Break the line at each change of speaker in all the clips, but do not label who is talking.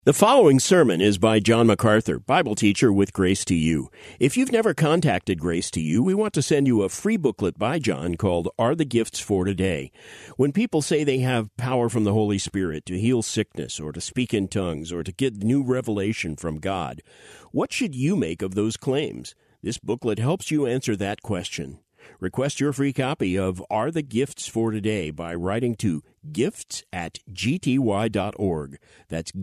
The following sermon is by John MacArthur, Bible teacher with Grace to You. If you've never contacted Grace to You, we want to send you a free booklet by John called Are the Gifts for Today? When people say they have power from the Holy Spirit to heal sickness or to speak in tongues or to get new revelation from God, what should you make of those claims? This booklet helps you answer that question. Request your free copy of Are the Gifts for Today by writing to gifts@gty.org. That's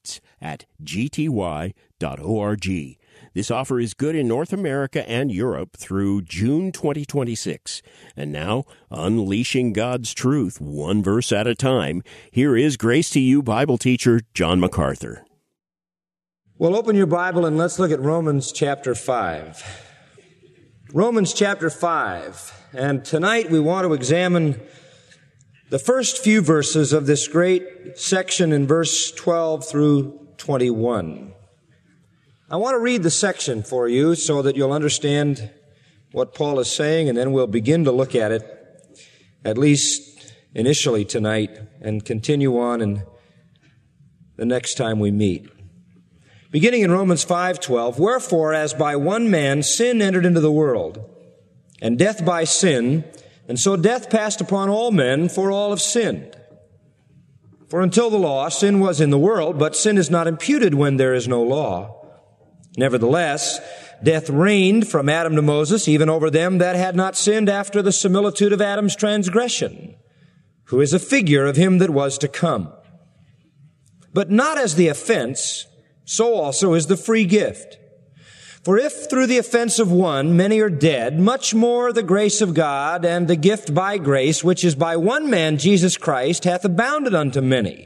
gifts@gty.org. This offer is good in North America and Europe through June 2026. And now, unleashing God's truth one verse at a time, here is Grace to You Bible teacher John MacArthur.
Well, open your Bible and let's look at Romans chapter 5. Romans chapter 5. And tonight we want to examine the first few verses of this great section in verse 12 through 21. I want to read the section for you so that you'll understand what Paul is saying, and then we'll begin to look at it, at least initially tonight, and continue on in the next time we meet. Beginning in Romans 5:12, wherefore, as by one man sin entered into the world, and death by sin, and so death passed upon all men, for all have sinned. For until the law, sin was in the world, but sin is not imputed when there is no law. Nevertheless, death reigned from Adam to Moses, even over them that had not sinned after the similitude of Adam's transgression, who is a figure of him that was to come. But not as the offense, so also is the free gift. For if through the offense of one many are dead, much more the grace of God and the gift by grace, which is by one man, Jesus Christ, hath abounded unto many.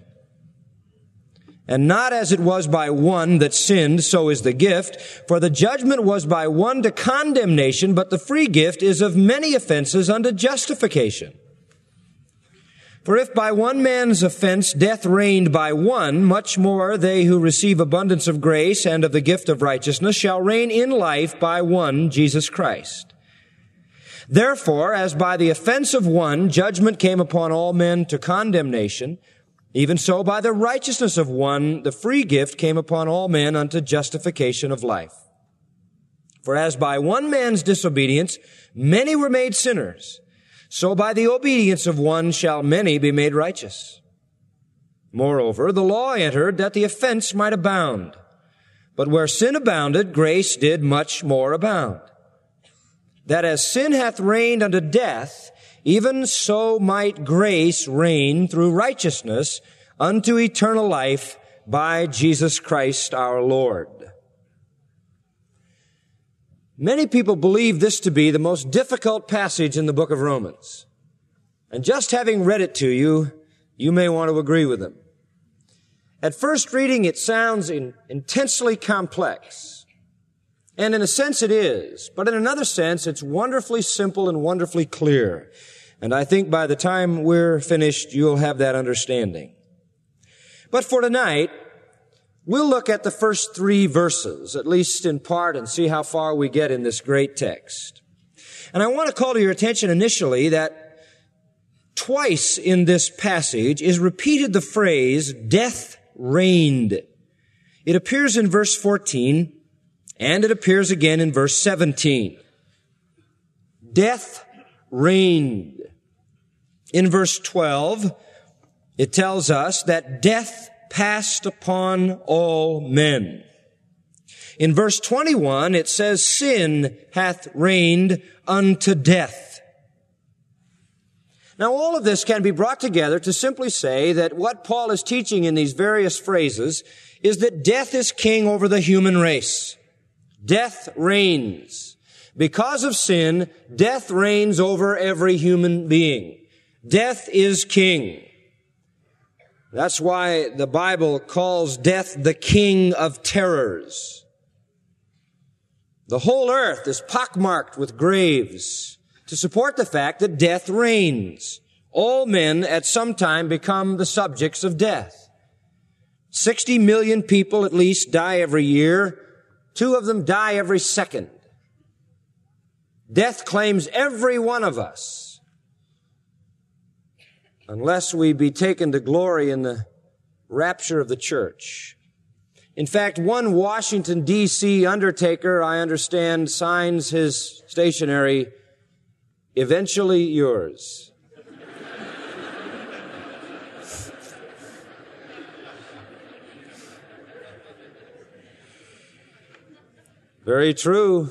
And not as it was by one that sinned, so is the gift. For the judgment was by one to condemnation, but the free gift is of many offenses unto justification. For if by one man's offense death reigned by one, much more they who receive abundance of grace and of the gift of righteousness shall reign in life by one, Jesus Christ. Therefore, as by the offense of one judgment came upon all men to condemnation, even so by the righteousness of one the free gift came upon all men unto justification of life. For as by one man's disobedience many were made sinners, so by the obedience of one shall many be made righteous. Moreover, the law entered that the offense might abound. But where sin abounded, grace did much more abound. That as sin hath reigned unto death, even so might grace reign through righteousness unto eternal life by Jesus Christ our Lord. Many people believe this to be the most difficult passage in the book of Romans. And just having read it to you, you may want to agree with them. At first reading, it sounds intensely complex. And in a sense it is. But in another sense, it's wonderfully simple and wonderfully clear. And I think by the time we're finished, you'll have that understanding. But for tonight, we'll look at the first 3 verses, at least in part, and see how far we get in this great text. And I want to call to your attention initially that twice in this passage is repeated the phrase, death reigned. It appears in verse 14, and it appears again in verse 17. Death reigned. In verse 12, it tells us that death passed upon all men. In verse 21, it says, sin hath reigned unto death. Now, all of this can be brought together to simply say that what Paul is teaching in these various phrases is that death is king over the human race. Death reigns. Because of sin, death reigns over every human being. Death is king. That's why the Bible calls death the king of terrors. The whole earth is pockmarked with graves to support the fact that death reigns. All men at some time become the subjects of death. 60 million people at least die every year. 2 of them die every second. Death claims every one of us, unless we be taken to glory in the rapture of the church. In fact, one Washington, D.C. undertaker, I understand, signs his stationery, "Eventually yours." Very true.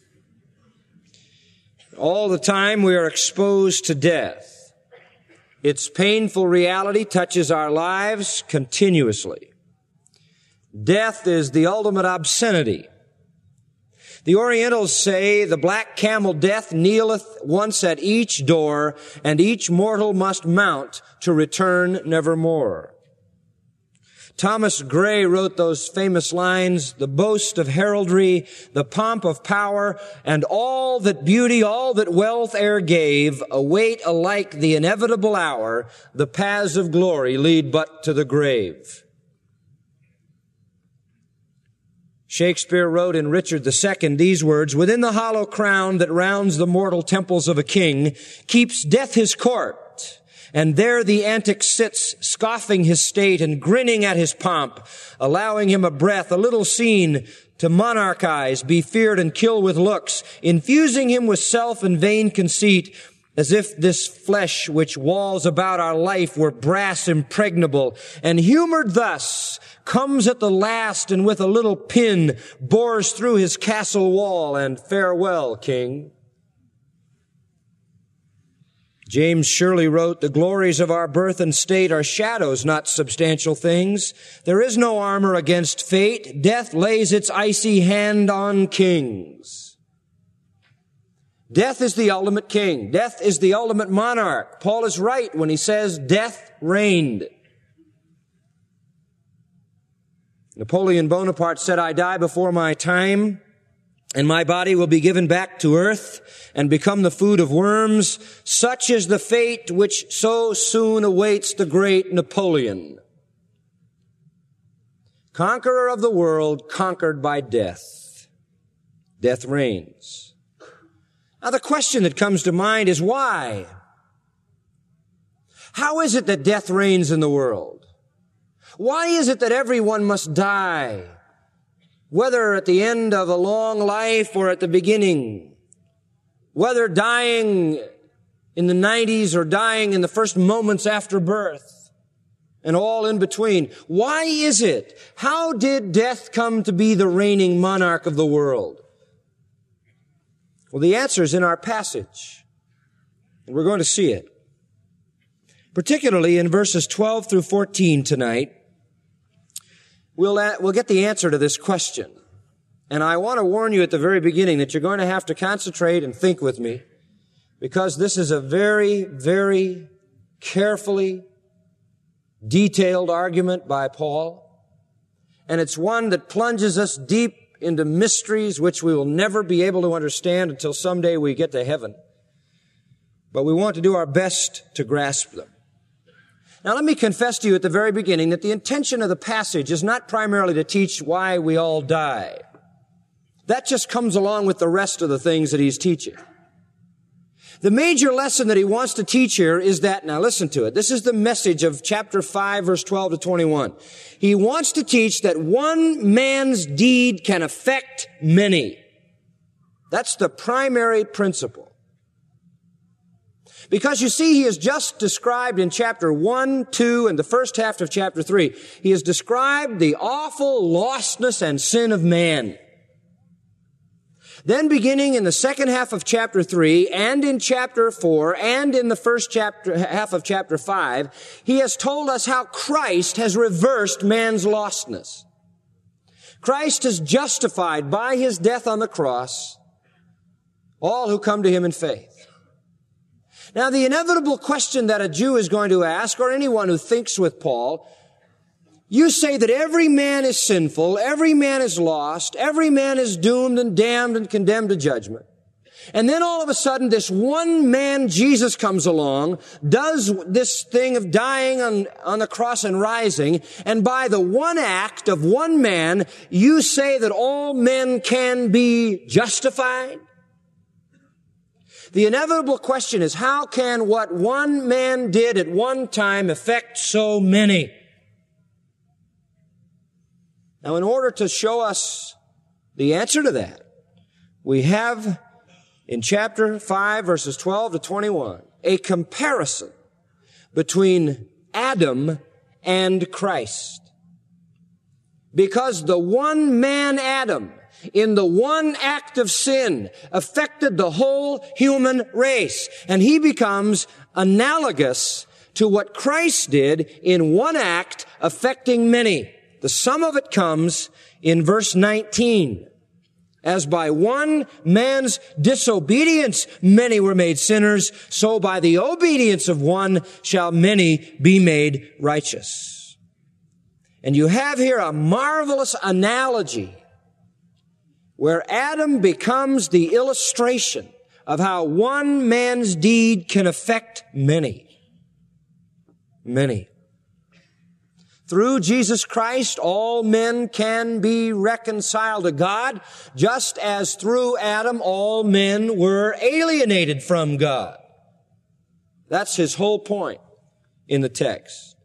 All the time we are exposed to death. Its painful reality touches our lives continuously. Death is the ultimate obscenity. The Orientals say the black camel death kneeleth once at each door, and each mortal must mount to return nevermore. Thomas Gray wrote those famous lines, "The boast of heraldry, the pomp of power, and all that beauty, all that wealth e'er gave, await alike the inevitable hour. The paths of glory lead but to the grave." Shakespeare wrote in Richard II these words, "Within the hollow crown that rounds the mortal temples of a king, keeps death his court. And there the antic sits, scoffing his state and grinning at his pomp, allowing him a breath, a little scene, to monarchize, be feared and kill with looks, infusing him with self and vain conceit, as if this flesh which walls about our life were brass impregnable, and humored thus, comes at the last and with a little pin bores through his castle wall, and farewell, king." James Shirley wrote, "The glories of our birth and state are shadows, not substantial things. There is no armor against fate. Death lays its icy hand on kings." Death is the ultimate king. Death is the ultimate monarch. Paul is right when he says death reigned. Napoleon Bonaparte said, "I die before my time, and my body will be given back to earth and become the food of worms. Such is the fate which so soon awaits the great Napoleon." Conqueror of the world, conquered by death. Death reigns. Now the question that comes to mind is why? How is it that death reigns in the world? Why is it that everyone must die? Whether at the end of a long life or at the beginning, whether dying in the 90s or dying in the first moments after birth, and all in between. Why is it? How did death come to be the reigning monarch of the world? Well, the answer is in our passage, and we're going to see it. Particularly in verses 12 through 14 tonight, we'll get the answer to this question. And I want to warn you at the very beginning that you're going to have to concentrate and think with me, because this is a very, very carefully detailed argument by Paul. And it's one that plunges us deep into mysteries which we will never be able to understand until someday we get to heaven. But we want to do our best to grasp them. Now, let me confess to you at the very beginning that the intention of the passage is not primarily to teach why we all die. That just comes along with the rest of the things that he's teaching. The major lesson that he wants to teach here is that, now listen to it, this is the message of chapter 5, verse 12 to 21. He wants to teach that one man's deed can affect many. That's the primary principle. Because you see, he has just described in chapter 1, 2, and the first half of chapter 3, he has described the awful lostness and sin of man. Then beginning in the second half of chapter 3, and in chapter 4, and in the first half of chapter 5, he has told us how Christ has reversed man's lostness. Christ has justified by his death on the cross all who come to him in faith. Now, the inevitable question that a Jew is going to ask, or anyone who thinks with Paul, you say that every man is sinful, every man is lost, every man is doomed and damned and condemned to judgment. And then all of a sudden, this one man, Jesus, comes along, does this thing of dying on the cross and rising, and by the one act of one man, you say that all men can be justified? The inevitable question is, how can what one man did at one time affect so many? Now, in order to show us the answer to that, we have in chapter 5, verses 12 to 21, a comparison between Adam and Christ. Because the one man Adam, in the one act of sin, affected the whole human race. And he becomes analogous to what Christ did in one act affecting many. The sum of it comes in verse 19. As by one man's disobedience many were made sinners, so by the obedience of one shall many be made righteous. And you have here a marvelous analogy where Adam becomes the illustration of how one man's deed can affect many. Many. Through Jesus Christ, all men can be reconciled to God, just as through Adam, all men were alienated from God. That's his whole point in the text.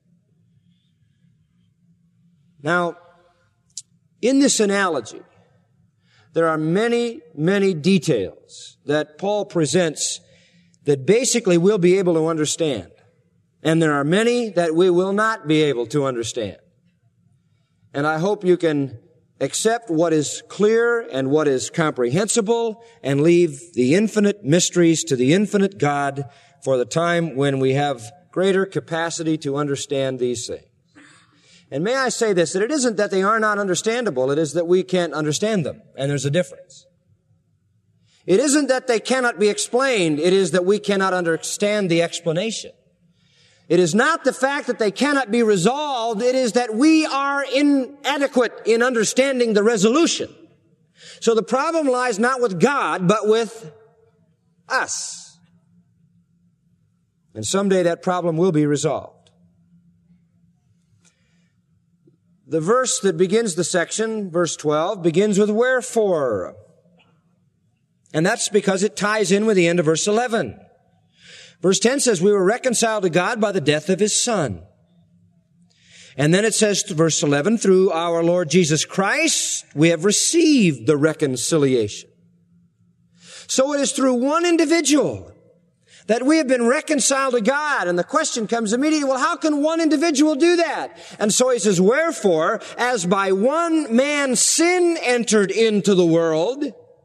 Now, in this analogy, there are many, many details that Paul presents that basically we'll be able to understand. And there are many that we will not be able to understand. And I hope you can accept what is clear and what is comprehensible and leave the infinite mysteries to the infinite God for the time when we have greater capacity to understand these things. And may I say this, that it isn't that they are not understandable, it is that we can't understand them, and there's a difference. It isn't that they cannot be explained, it is that we cannot understand the explanation. It is not the fact that they cannot be resolved, it is that we are inadequate in understanding the resolution. So the problem lies not with God, but with us. And someday that problem will be resolved. The verse that begins the section, verse 12, begins with wherefore. And that's because it ties in with the end of verse 11. Verse 10 says, we were reconciled to God by the death of his Son. And then it says, verse 11, through our Lord Jesus Christ, we have received the reconciliation. So it is through one individual that we have been reconciled to God. And the question comes immediately, well, how can one individual do that? And so he says, wherefore, as by one man sin entered into the world.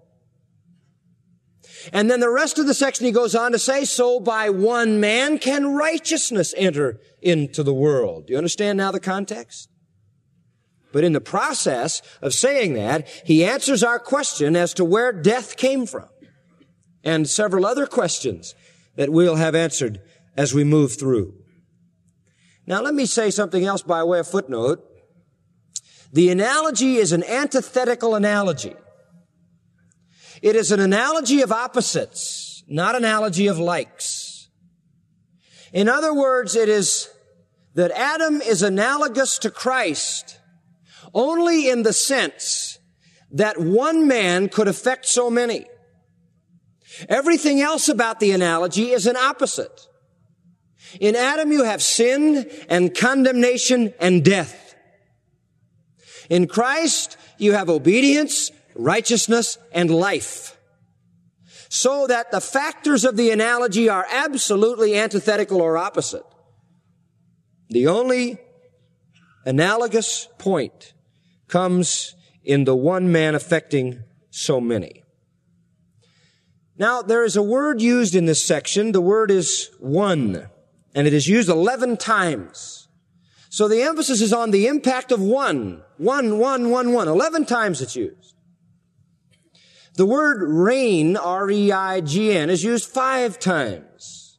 And then the rest of the section he goes on to say, so by one man can righteousness enter into the world. Do you understand now the context? But in the process of saying that, he answers our question as to where death came from. And several other questions that we'll have answered as we move through. Now let me say something else by way of footnote. The analogy is an antithetical analogy. It is an analogy of opposites, not an analogy of likes. In other words, it is that Adam is analogous to Christ only in the sense that one man could affect so many. Everything else about the analogy is an opposite. In Adam you have sin and condemnation and death. In Christ you have obedience, righteousness, and life. So that the factors of the analogy are absolutely antithetical or opposite. The only analogous point comes in the one man affecting so many. Now, there is a word used in this section. The word is one, and it is used 11 times. So the emphasis is on the impact of one. 11 times it's used. The word reign, R-E-I-G-N, is used 5 times.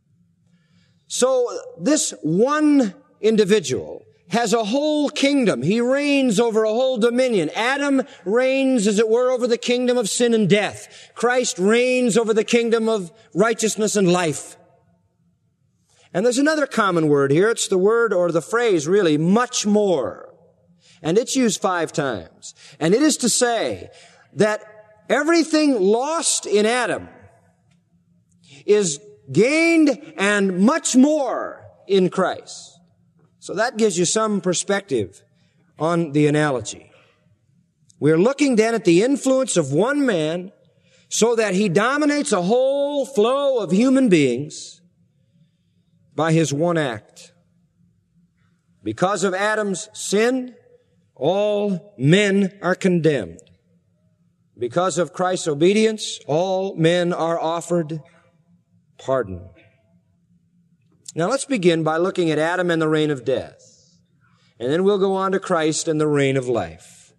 So this one individual has a whole kingdom. He reigns over a whole dominion. Adam reigns, as it were, over the kingdom of sin and death. Christ reigns over the kingdom of righteousness and life. And there's another common word here. It's the word, or the phrase really, much more. And it's used 5 times. And it is to say that everything lost in Adam is gained and much more in Christ. So that gives you some perspective on the analogy. We're looking then at the influence of one man so that he dominates a whole flow of human beings by his one act. Because of Adam's sin, all men are condemned. Because of Christ's obedience, all men are offered pardon. Now let's begin by looking at Adam and the reign of death. And then we'll go on to Christ and the reign of life.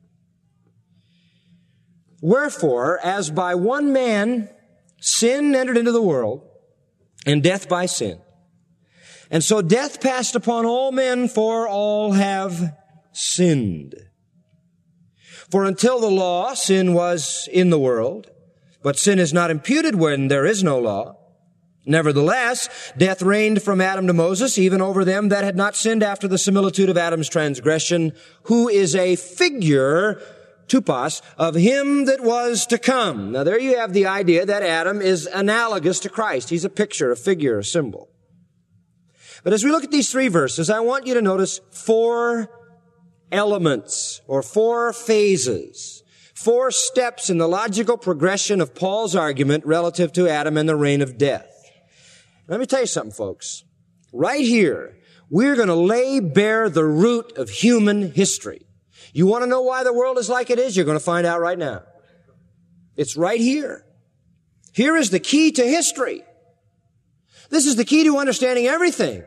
Wherefore, as by one man sin entered into the world, and death by sin, and so death passed upon all men, for all have sinned. For until the law, sin was in the world, but sin is not imputed when there is no law. Nevertheless, death reigned from Adam to Moses, even over them that had not sinned after the similitude of Adam's transgression, who is a figure, tupos, of him that was to come. Now there you have the idea that Adam is analogous to Christ. He's a picture, a figure, a symbol. But as we look at these three verses, I want you to notice four elements or four phases, four steps in the logical progression of Paul's argument relative to Adam and the reign of death. Let me tell you something, folks. Right here, we're going to lay bare the root of human history. You want to know why the world is like it is? You're going to find out right now. It's right here. Here is the key to history. This is the key to understanding everything.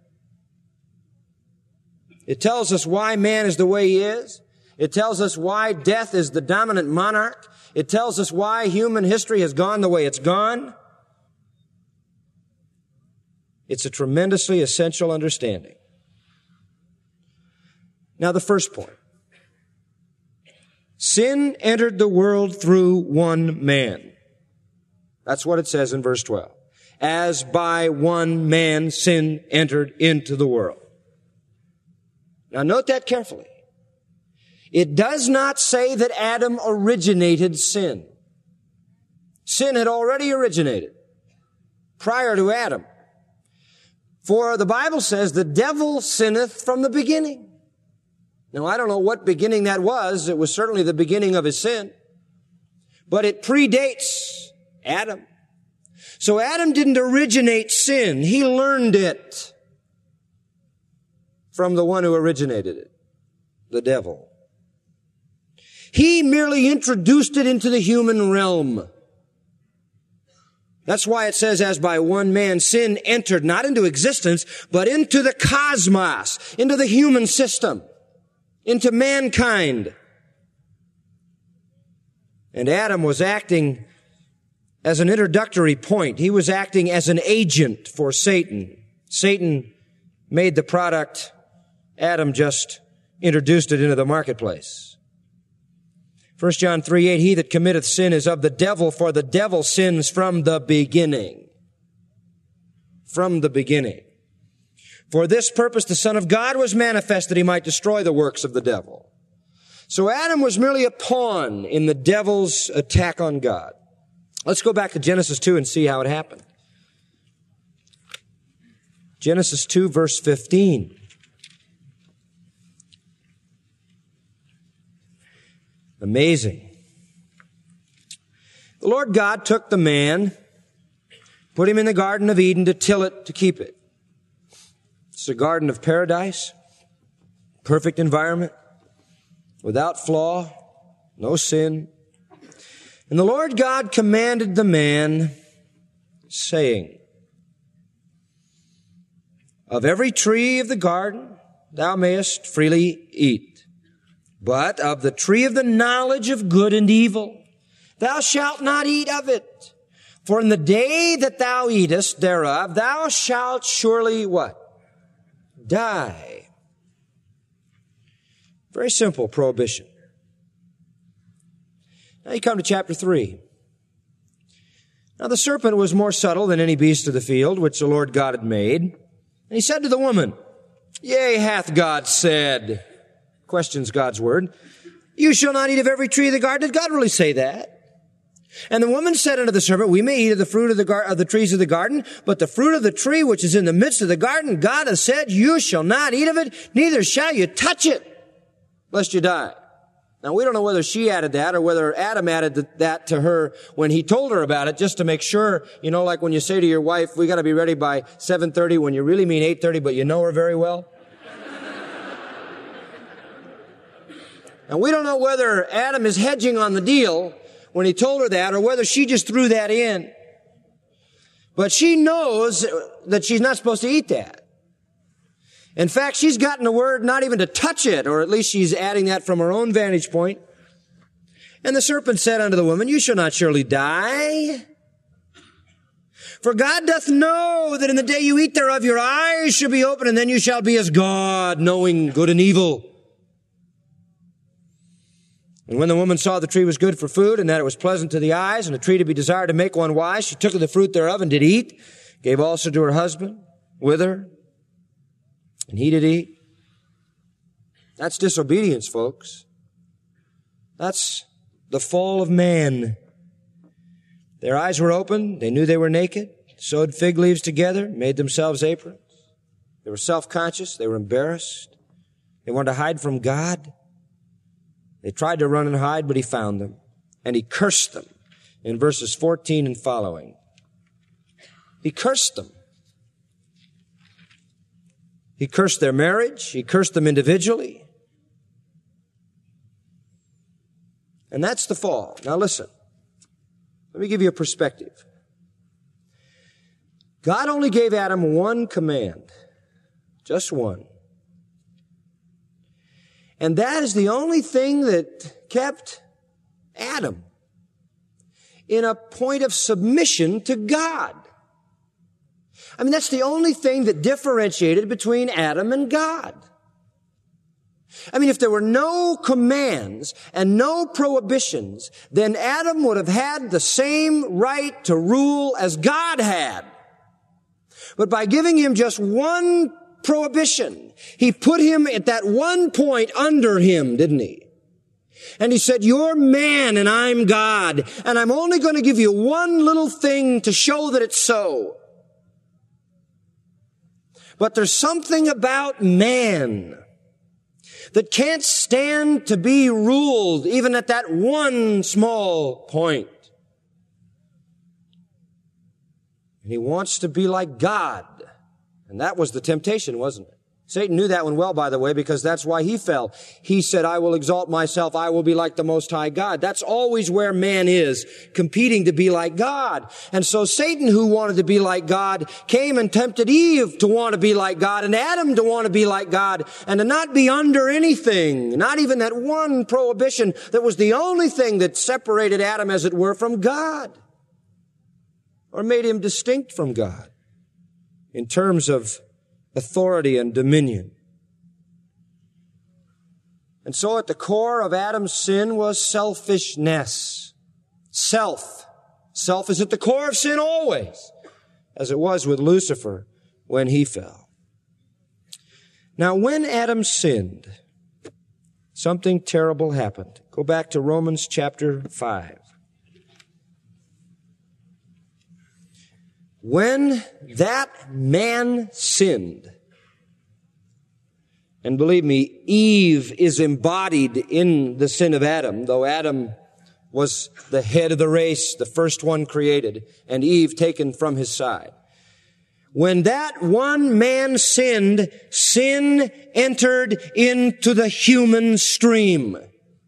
It tells us why man is the way he is. It tells us why death is the dominant monarch. It tells us why human history has gone the way it's gone. It's a tremendously essential understanding. Now, the first point. Sin entered the world through one man. That's what it says in verse 12. As by one man sin entered into the world. Now, note that carefully. It does not say that Adam originated sin. Sin had already originated prior to Adam. For the Bible says the devil sinneth from the beginning. Now, I don't know what beginning that was. It was certainly the beginning of his sin. But it predates Adam. So Adam didn't originate sin. He learned it from the one who originated it, the devil. He merely introduced it into the human realm. That's why it says, as by one man sin entered, not into existence, but into the cosmos, into the human system, into mankind. And Adam was acting as an introductory point. He was acting as an agent for Satan. Satan made the product. Adam just introduced it into the marketplace. 1 John 3:8, he that committeth sin is of the devil, for the devil sins from the beginning. From the beginning. For this purpose the Son of God was manifest, that he might destroy the works of the devil. So Adam was merely a pawn in the devil's attack on God. Let's go back to Genesis 2 and see how it happened. Genesis 2, verse 15. Amazing. The Lord God took the man, put him in the Garden of Eden to till it, to keep it. It's a garden of paradise, perfect environment, without flaw, no sin. And the Lord God commanded the man, saying, of every tree of the garden thou mayest freely eat. But of the tree of the knowledge of good and evil, thou shalt not eat of it. For in the day that thou eatest thereof, thou shalt surely what? Die. Very simple prohibition. Now you come to chapter 3. Now the serpent was more subtle than any beast of the field, which the Lord God had made. And he said to the woman, Yea, hath God said, questions God's word, you shall not eat of every tree of the garden. Did God really say that? And the woman said unto the serpent, we may eat of the fruit of the trees of the garden, but the fruit of the tree which is in the midst of the garden, God has said, you shall not eat of it, neither shall you touch it, lest you die. Now, we don't know whether she added that or whether Adam added that to her when he told her about it, just to make sure, like when you say to your wife, we got to be ready by 7:30 when you really mean 8:30, but you know her very well. And we don't know whether Adam is hedging on the deal when he told her that or whether she just threw that in. But she knows that she's not supposed to eat that. In fact, she's gotten the word not even to touch it, or at least she's adding that from her own vantage point. And the serpent said unto the woman, you shall not surely die. For God doth know that in the day you eat thereof, your eyes shall be open, and then you shall be as God, knowing good and evil. And when the woman saw the tree was good for food, and that it was pleasant to the eyes, and a tree to be desired to make one wise, she took of the fruit thereof and did eat, gave also to her husband with her, and he did eat. That's disobedience, folks. That's the fall of man. Their eyes were open. They knew they were naked, sewed fig leaves together, made themselves aprons. They were self-conscious. They were embarrassed. They wanted to hide from God. They tried to run and hide, but he found them, and he cursed them in verses 14 and following. He cursed them. He cursed their marriage. He cursed them individually. And that's the fall. Now listen. Let me give you a perspective. God only gave Adam one command. Just one. And that is the only thing that kept Adam in a point of submission to God. I mean, that's the only thing that differentiated between Adam and God. I mean, if there were no commands and no prohibitions, then Adam would have had the same right to rule as God had. But by giving him just one prohibition, he put him at that one point under him, didn't he? And he said, you're man and I'm God, and I'm only going to give you one little thing to show that it's so. But there's something about man that can't stand to be ruled even at that one small point. And he wants to be like God. And that was the temptation, wasn't it? Satan knew that one well, by the way, because that's why he fell. He said, I will exalt myself. I will be like the Most High God. That's always where man is, competing to be like God. And so Satan, who wanted to be like God, came and tempted Eve to want to be like God and Adam to want to be like God and to not be under anything, not even that one prohibition that was the only thing that separated Adam, as it were, from God or made him distinct from God in terms of authority and dominion. And so at the core of Adam's sin was selfishness. Self. Self is at the core of sin always, as it was with Lucifer when he fell. Now, when Adam sinned, something terrible happened. Go back to Romans chapter 5. When that man sinned, and believe me, Eve is embodied in the sin of Adam, though Adam was the head of the race, the first one created, and Eve taken from his side. When that one man sinned, sin entered into the human stream.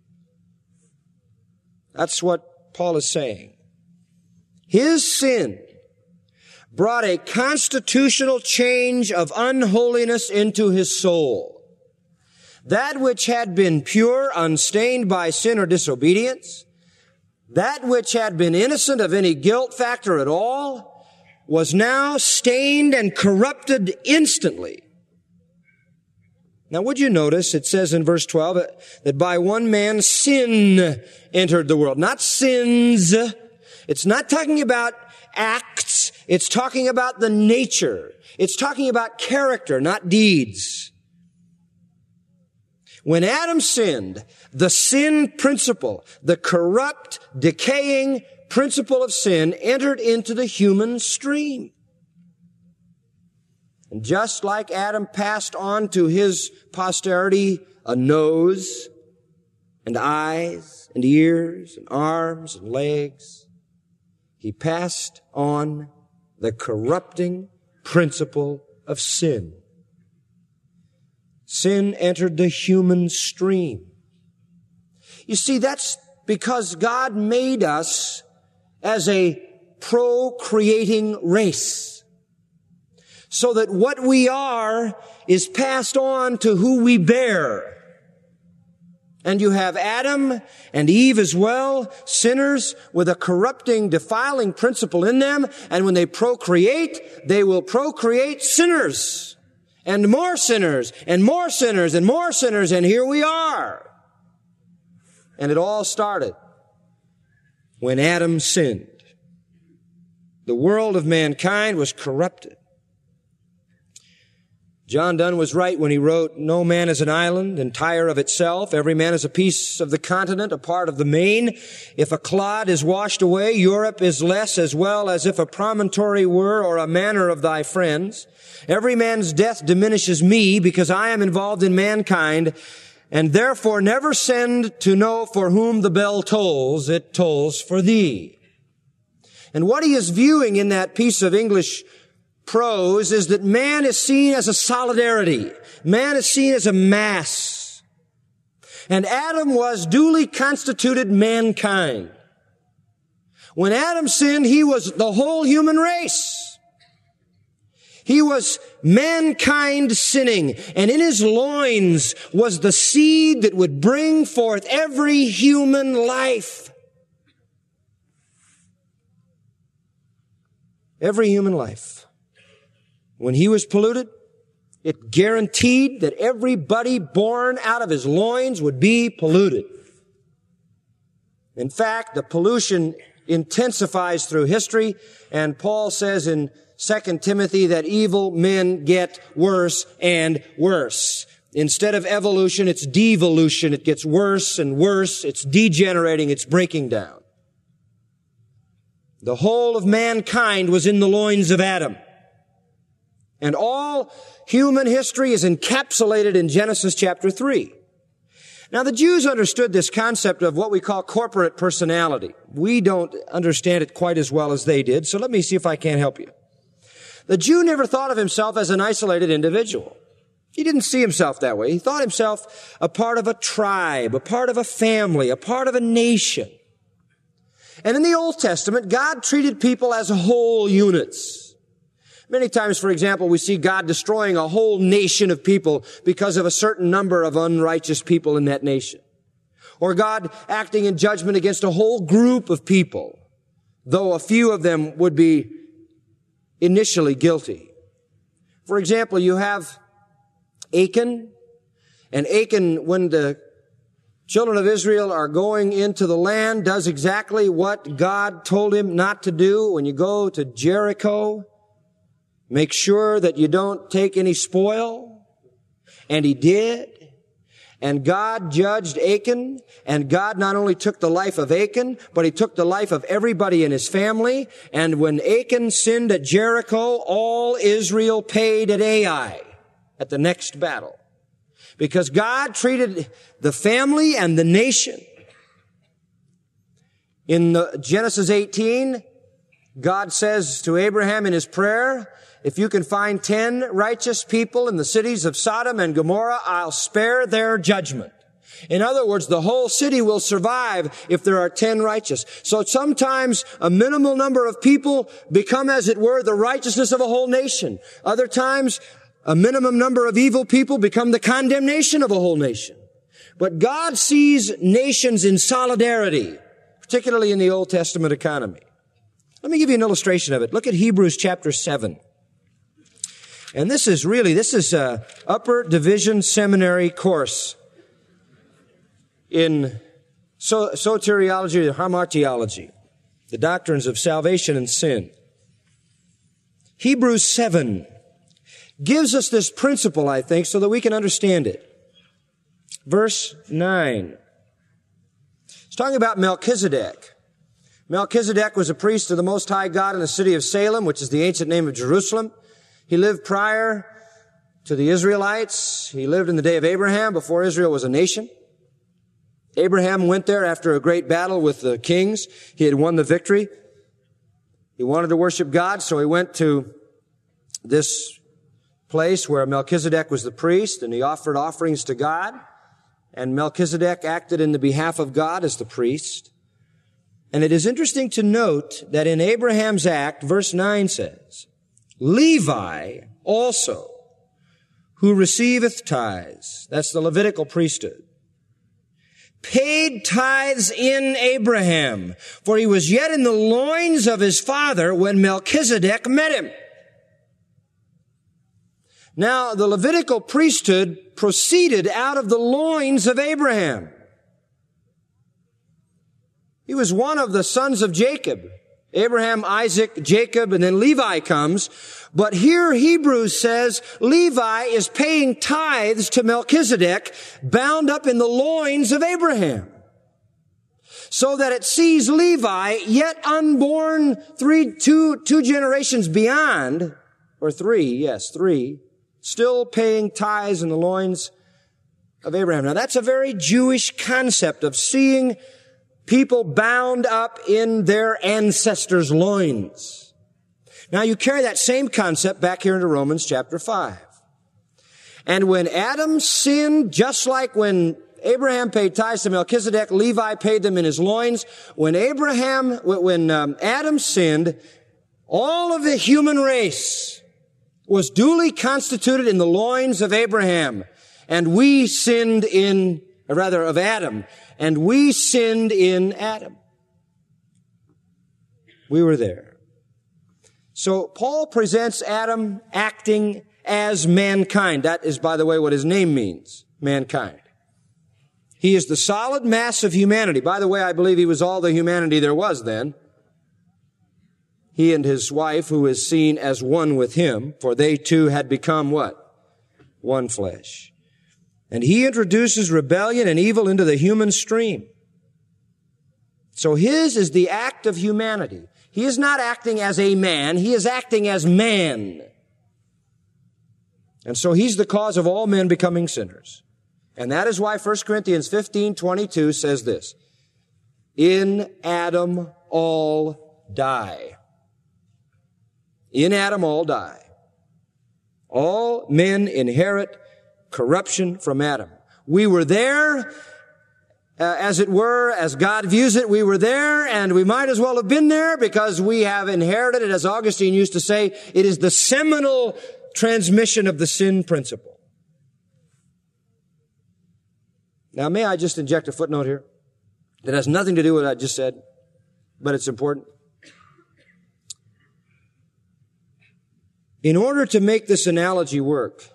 That's what Paul is saying. His sin brought a constitutional change of unholiness into his soul. That which had been pure, unstained by sin or disobedience, that which had been innocent of any guilt factor at all, was now stained and corrupted instantly. Now, would you notice, it says in verse 12 that by one man sin entered the world. Not sins. It's not talking about acts. It's talking about the nature. It's talking about character, not deeds. When Adam sinned, the sin principle, the corrupt, decaying principle of sin entered into the human stream. And just like Adam passed on to his posterity a nose and eyes and ears and arms and legs. He passed on the corrupting principle of sin. Sin entered the human stream. You see, that's because God made us as a procreating race, so that what we are is passed on to who we bear. And you have Adam and Eve as well, sinners with a corrupting, defiling principle in them. And when they procreate, they will procreate sinners. And more sinners, and more sinners, and more sinners. And here we are. And it all started when Adam sinned. The world of mankind was corrupted. John Donne was right when he wrote, "No man is an island, entire of itself. Every man is a piece of the continent, a part of the main. If a clod is washed away, Europe is less, as well as if a promontory were, or a manor of thy friends. Every man's death diminishes me, because I am involved in mankind, and therefore never send to know for whom the bell tolls. It tolls for thee." And what he is viewing in that piece of English prose is that man is seen as a solidarity. Man is seen as a mass. And Adam was duly constituted mankind. When Adam sinned, he was the whole human race. He was mankind sinning, and in his loins was the seed that would bring forth every human life. Every human life. When he was polluted, it guaranteed that everybody born out of his loins would be polluted. In fact, the pollution intensifies through history, and Paul says in 2 Timothy that evil men get worse and worse. Instead of evolution, it's devolution. It gets worse and worse. It's degenerating. It's breaking down. The whole of mankind was in the loins of Adam. And all human history is encapsulated in Genesis chapter 3. Now, the Jews understood this concept of what we call corporate personality. We don't understand it quite as well as they did, so let me see if I can't help you. The Jew never thought of himself as an isolated individual. He didn't see himself that way. He thought himself a part of a tribe, a part of a family, a part of a nation. And in the Old Testament, God treated people as whole units. Many times, for example, we see God destroying a whole nation of people because of a certain number of unrighteous people in that nation. Or God acting in judgment against a whole group of people, though a few of them would be initially guilty. For example, you have Achan, and Achan, when the children of Israel are going into the land, does exactly what God told him not to do. When you go to Jericho, make sure that you don't take any spoil. And he did. And God judged Achan. And God not only took the life of Achan, but he took the life of everybody in his family. And when Achan sinned at Jericho, all Israel paid at Ai, at the next battle. Because God treated the family and the nation. In Genesis 18, God says to Abraham in his prayer, if you can find 10 righteous people in the cities of Sodom and Gomorrah, I'll spare their judgment. In other words, the whole city will survive if there are 10 righteous. So sometimes a minimal number of people become, as it were, the righteousness of a whole nation. Other times, a minimum number of evil people become the condemnation of a whole nation. But God sees nations in solidarity, particularly in the Old Testament economy. Let me give you an illustration of it. Look at Hebrews chapter 7. And this is a upper division seminary course in soteriology or hamartiology, the doctrines of salvation and sin. Hebrews 7 gives us this principle, I think, so that we can understand it. Verse 9. It's talking about Melchizedek. Melchizedek was a priest of the Most High God in the city of Salem, which is the ancient name of Jerusalem. He lived prior to the Israelites. He lived in the day of Abraham before Israel was a nation. Abraham went there after a great battle with the kings. He had won the victory. He wanted to worship God, so he went to this place where Melchizedek was the priest, and he offered offerings to God. And Melchizedek acted in the behalf of God as the priest. And it is interesting to note that in Abraham's act, verse 9 says, Levi also, who receiveth tithes, that's the Levitical priesthood, paid tithes in Abraham, for he was yet in the loins of his father when Melchizedek met him. Now, the Levitical priesthood proceeded out of the loins of Abraham. He was one of the sons of Jacob. Abraham, Isaac, Jacob, and then Levi comes. But here Hebrews says Levi is paying tithes to Melchizedek, bound up in the loins of Abraham. So that it sees Levi, yet unborn two generations beyond, or three, still paying tithes in the loins of Abraham. Now that's a very Jewish concept of seeing people bound up in their ancestors' loins. Now you carry that same concept back here into Romans chapter 5. And when Adam sinned, just like when Abraham paid tithes to Melchizedek, Levi paid them in his loins. When Adam sinned, all of the human race was duly constituted in the loins of Abraham. And we sinned of Adam. And we sinned in Adam. We were there. So Paul presents Adam acting as mankind. That is, by the way, what his name means, mankind. He is the solid mass of humanity. By the way, I believe he was all the humanity there was then. He and his wife, who is seen as one with him, for they two had become what? One flesh. And he introduces rebellion and evil into the human stream. So his is the act of humanity. He is not acting as a man. He is acting as man. And so he's the cause of all men becoming sinners. And that is why 1 Corinthians 15:22 says this, in Adam all die. In Adam all die. All men inherit corruption from Adam. We were there, as it were, as God views it, we were there, and we might as well have been there because we have inherited it, as Augustine used to say, it is the seminal transmission of the sin principle. Now, may I just inject a footnote here that has nothing to do with what I just said, but it's important. In order to make this analogy work,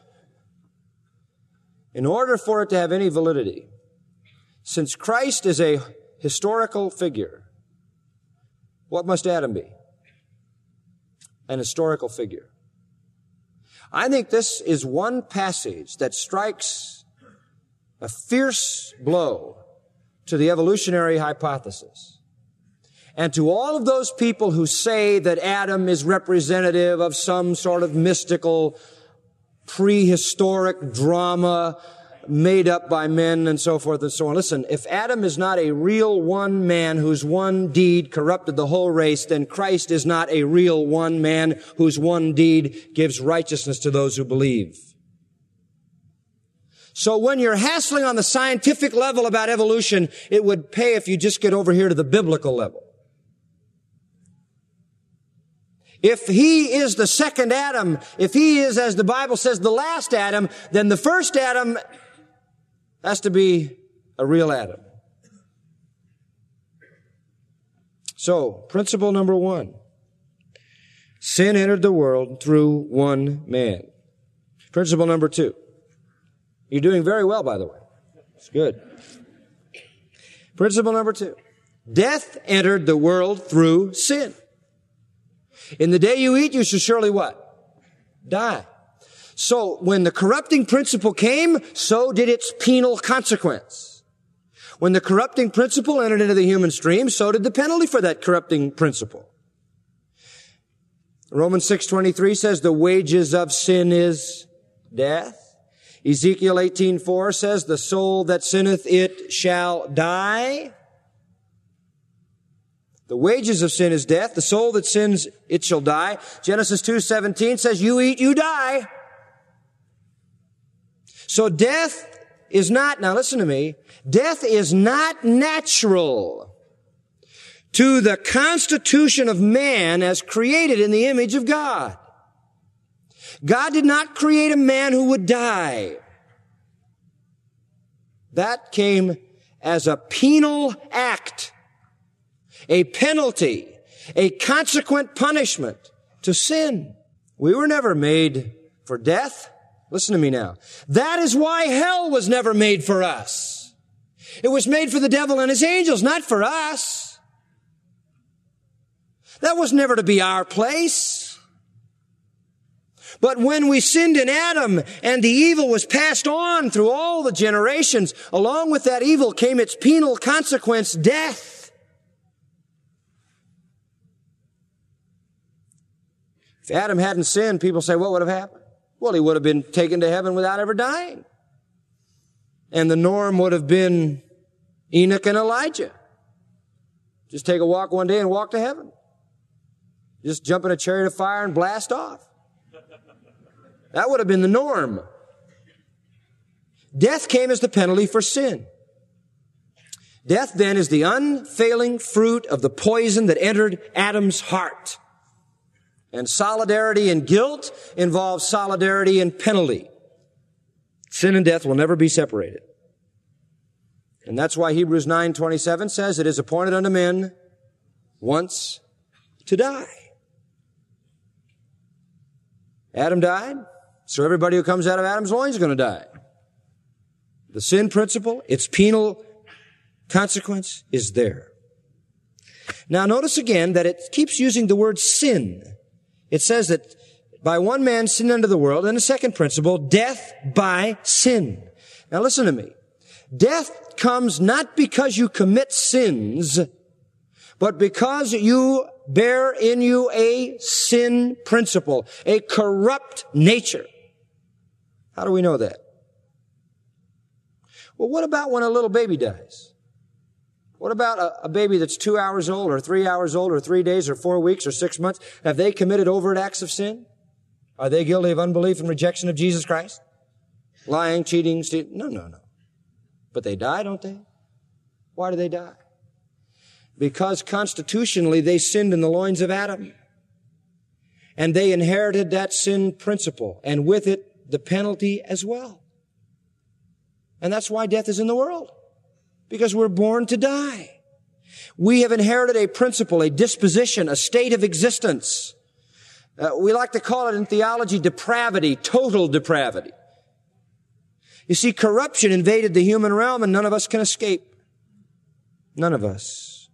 in order for it to have any validity, since Christ is a historical figure, what must Adam be? An historical figure. I think this is one passage that strikes a fierce blow to the evolutionary hypothesis. And to all of those people who say that Adam is representative of some sort of mystical prehistoric drama made up by men and so forth and so on. Listen, if Adam is not a real one man whose one deed corrupted the whole race, then Christ is not a real one man whose one deed gives righteousness to those who believe. So when you're hassling on the scientific level about evolution, it would pay if you just get over here to the biblical level. If he is the second Adam, if he is, as the Bible says, the last Adam, then the first Adam has to be a real Adam. So, principle number 1. Sin entered the world through one man. Principle number 2. You're doing very well, by the way. It's good. Principle number 2. Death entered the world through sin. In the day you eat, you shall surely what? Die. So when the corrupting principle came, so did its penal consequence. When the corrupting principle entered into the human stream, so did the penalty for that corrupting principle. Romans 6:23 says the wages of sin is death. Ezekiel 18:4 says, the soul that sinneth, it shall die. The wages of sin is death. The soul that sins, it shall die. Genesis 2:17 says, you eat, you die. So death is not, now listen to me, death is not natural to the constitution of man as created in the image of God. God did not create a man who would die. That came as a penal act, a penalty, a consequent punishment to sin. We were never made for death. Listen to me now. That is why hell was never made for us. It was made for the devil and his angels, not for us. That was never to be our place. But when we sinned in Adam and the evil was passed on through all the generations, along with that evil came its penal consequence, death. If Adam hadn't sinned, people say, what would have happened? Well, he would have been taken to heaven without ever dying. And the norm would have been Enoch and Elijah. Just take a walk one day and walk to heaven. Just jump in a chariot of fire and blast off. That would have been the norm. Death came as the penalty for sin. Death then is the unfailing fruit of the poison that entered Adam's heart. And solidarity in guilt involves solidarity in penalty. Sin and death will never be separated. And that's why Hebrews 9:27 says it is appointed unto men once to die. Adam died, so everybody who comes out of Adam's loins is going to die. The sin principle, its penal consequence is there. Now notice again that it keeps using the word sin. It says that by one man sin entered the world, and the second principle, death by sin. Now listen to me. Death comes not because you commit sins, but because you bear in you a sin principle, a corrupt nature. How do we know that? Well, what about when a little baby dies? What about a baby that's 2 hours old or 3 hours old or 3 days or 4 weeks or 6 months? Have they committed overt acts of sin? Are they guilty of unbelief and rejection of Jesus Christ? Lying, cheating, stealing? No. But they die, don't they? Why do they die? Because constitutionally they sinned in the loins of Adam. And they inherited that sin principle, and with it the penalty as well. And that's why death is in the world. Because we're born to die. We have inherited a principle, a disposition, a state of existence. We like to call it in theology depravity, total depravity. You see, corruption invaded the human realm and none of us can escape. None of us.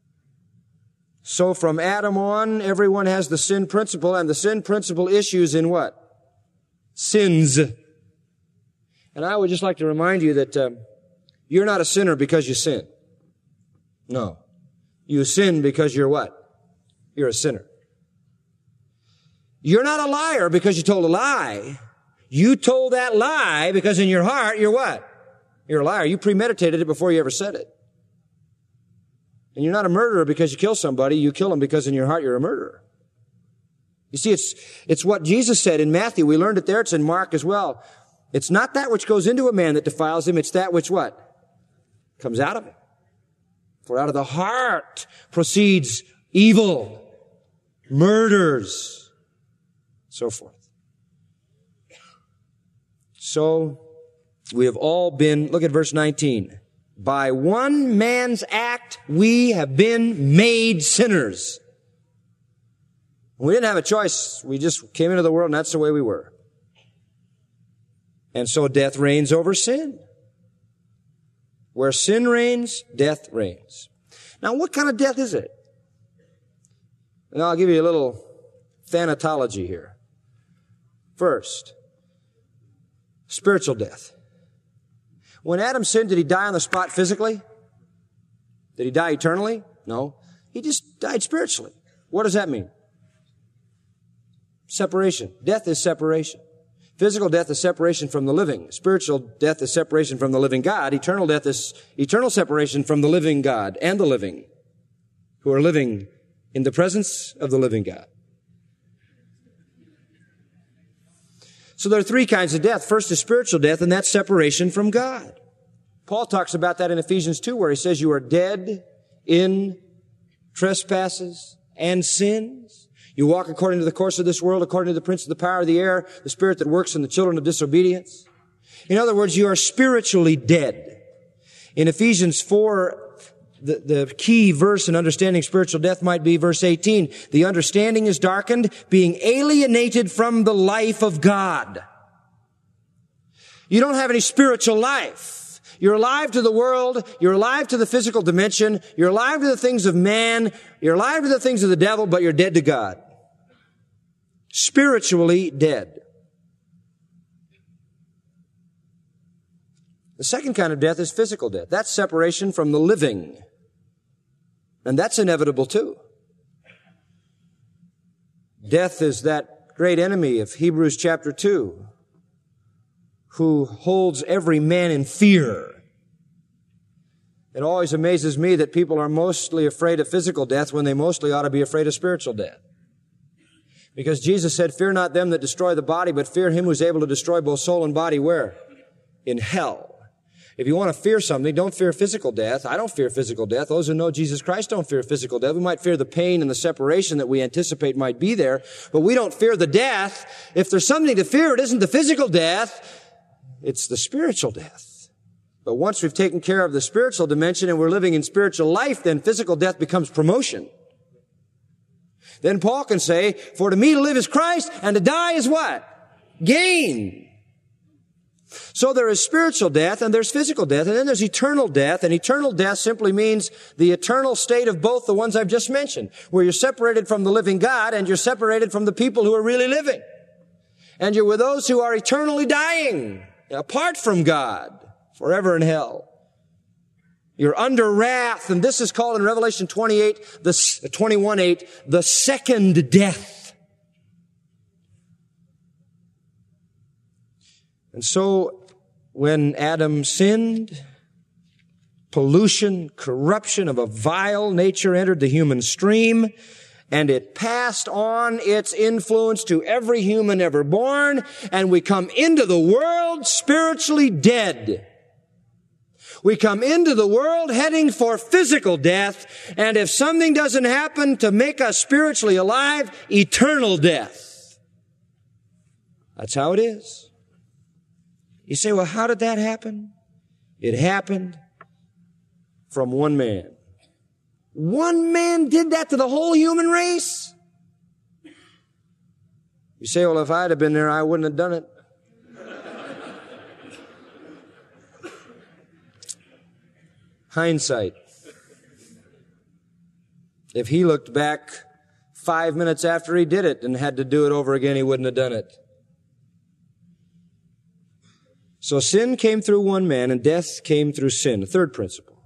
So from Adam on, everyone has the sin principle, and the sin principle issues in what? Sins. And I would just like to remind you that you're not a sinner because you sin. No. You sin because you're what? You're a sinner. You're not a liar because you told a lie. You told that lie because in your heart, you're what? You're a liar. You premeditated it before you ever said it. And you're not a murderer because you kill somebody. You kill them because in your heart, you're a murderer. You see, it's what Jesus said in Matthew. We learned it there. It's in Mark as well. It's not that which goes into a man that defiles him. It's that which what? Comes out of him. For out of the heart proceeds evil, murders, so forth. So we have all been, look at verse 19. By one man's act, we have been made sinners. We didn't have a choice. We just came into the world and that's the way we were. And so death reigns over sin. Where sin reigns, death reigns. Now, what kind of death is it? And I'll give you a little thanatology here. First, spiritual death. When Adam sinned, did he die on the spot physically? Did he die eternally? No. He just died spiritually. What does that mean? Separation. Death is separation. Physical death is separation from the living. Spiritual death is separation from the living God. Eternal death is eternal separation from the living God and the living who are living in the presence of the living God. So there are three kinds of death. First is spiritual death, and that's separation from God. Paul talks about that in Ephesians 2, where he says you are dead in trespasses and sins. You walk according to the course of this world, according to the prince of the power of the air, the spirit that works in the children of disobedience. In other words, you are spiritually dead. In Ephesians 4, the key verse in understanding spiritual death might be verse 18. The understanding is darkened, being alienated from the life of God. You don't have any spiritual life. You're alive to the world. You're alive to the physical dimension. You're alive to the things of man. You're alive to the things of the devil, but you're dead to God. Spiritually dead. The second kind of death is physical death. That's separation from the living. And that's inevitable too. Death is that great enemy of Hebrews chapter 2 who holds every man in fear. It always amazes me that people are mostly afraid of physical death when they mostly ought to be afraid of spiritual death. Because Jesus said, fear not them that destroy the body, but fear him who's able to destroy both soul and body where? In hell. If you want to fear something, don't fear physical death. I don't fear physical death. Those who know Jesus Christ don't fear physical death. We might fear the pain and the separation that we anticipate might be there, but we don't fear the death. If there's something to fear, it isn't the physical death. It's the spiritual death. But once we've taken care of the spiritual dimension and we're living in spiritual life, then physical death becomes promotion. Then Paul can say, for to me to live is Christ and to die is what? Gain. So there is spiritual death and there's physical death, and then there's eternal death, and eternal death simply means the eternal state of both the ones I've just mentioned, where you're separated from the living God and you're separated from the people who are really living. And you're with those who are eternally dying, apart from God, forever in hell. You're under wrath, and this is called in Revelation 21:8, the second death. And so, when Adam sinned, pollution, corruption of a vile nature entered the human stream, and it passed on its influence to every human ever born, and we come into the world spiritually dead. We come into the world heading for physical death, and if something doesn't happen to make us spiritually alive, eternal death. That's how it is. You say, well, how did that happen? It happened from one man. One man did that to the whole human race? You say, well, if I'd have been there, I wouldn't have done it. Hindsight. If he looked back 5 minutes after he did it and had to do it over again, he wouldn't have done it. So sin came through one man and death came through sin. A third principle.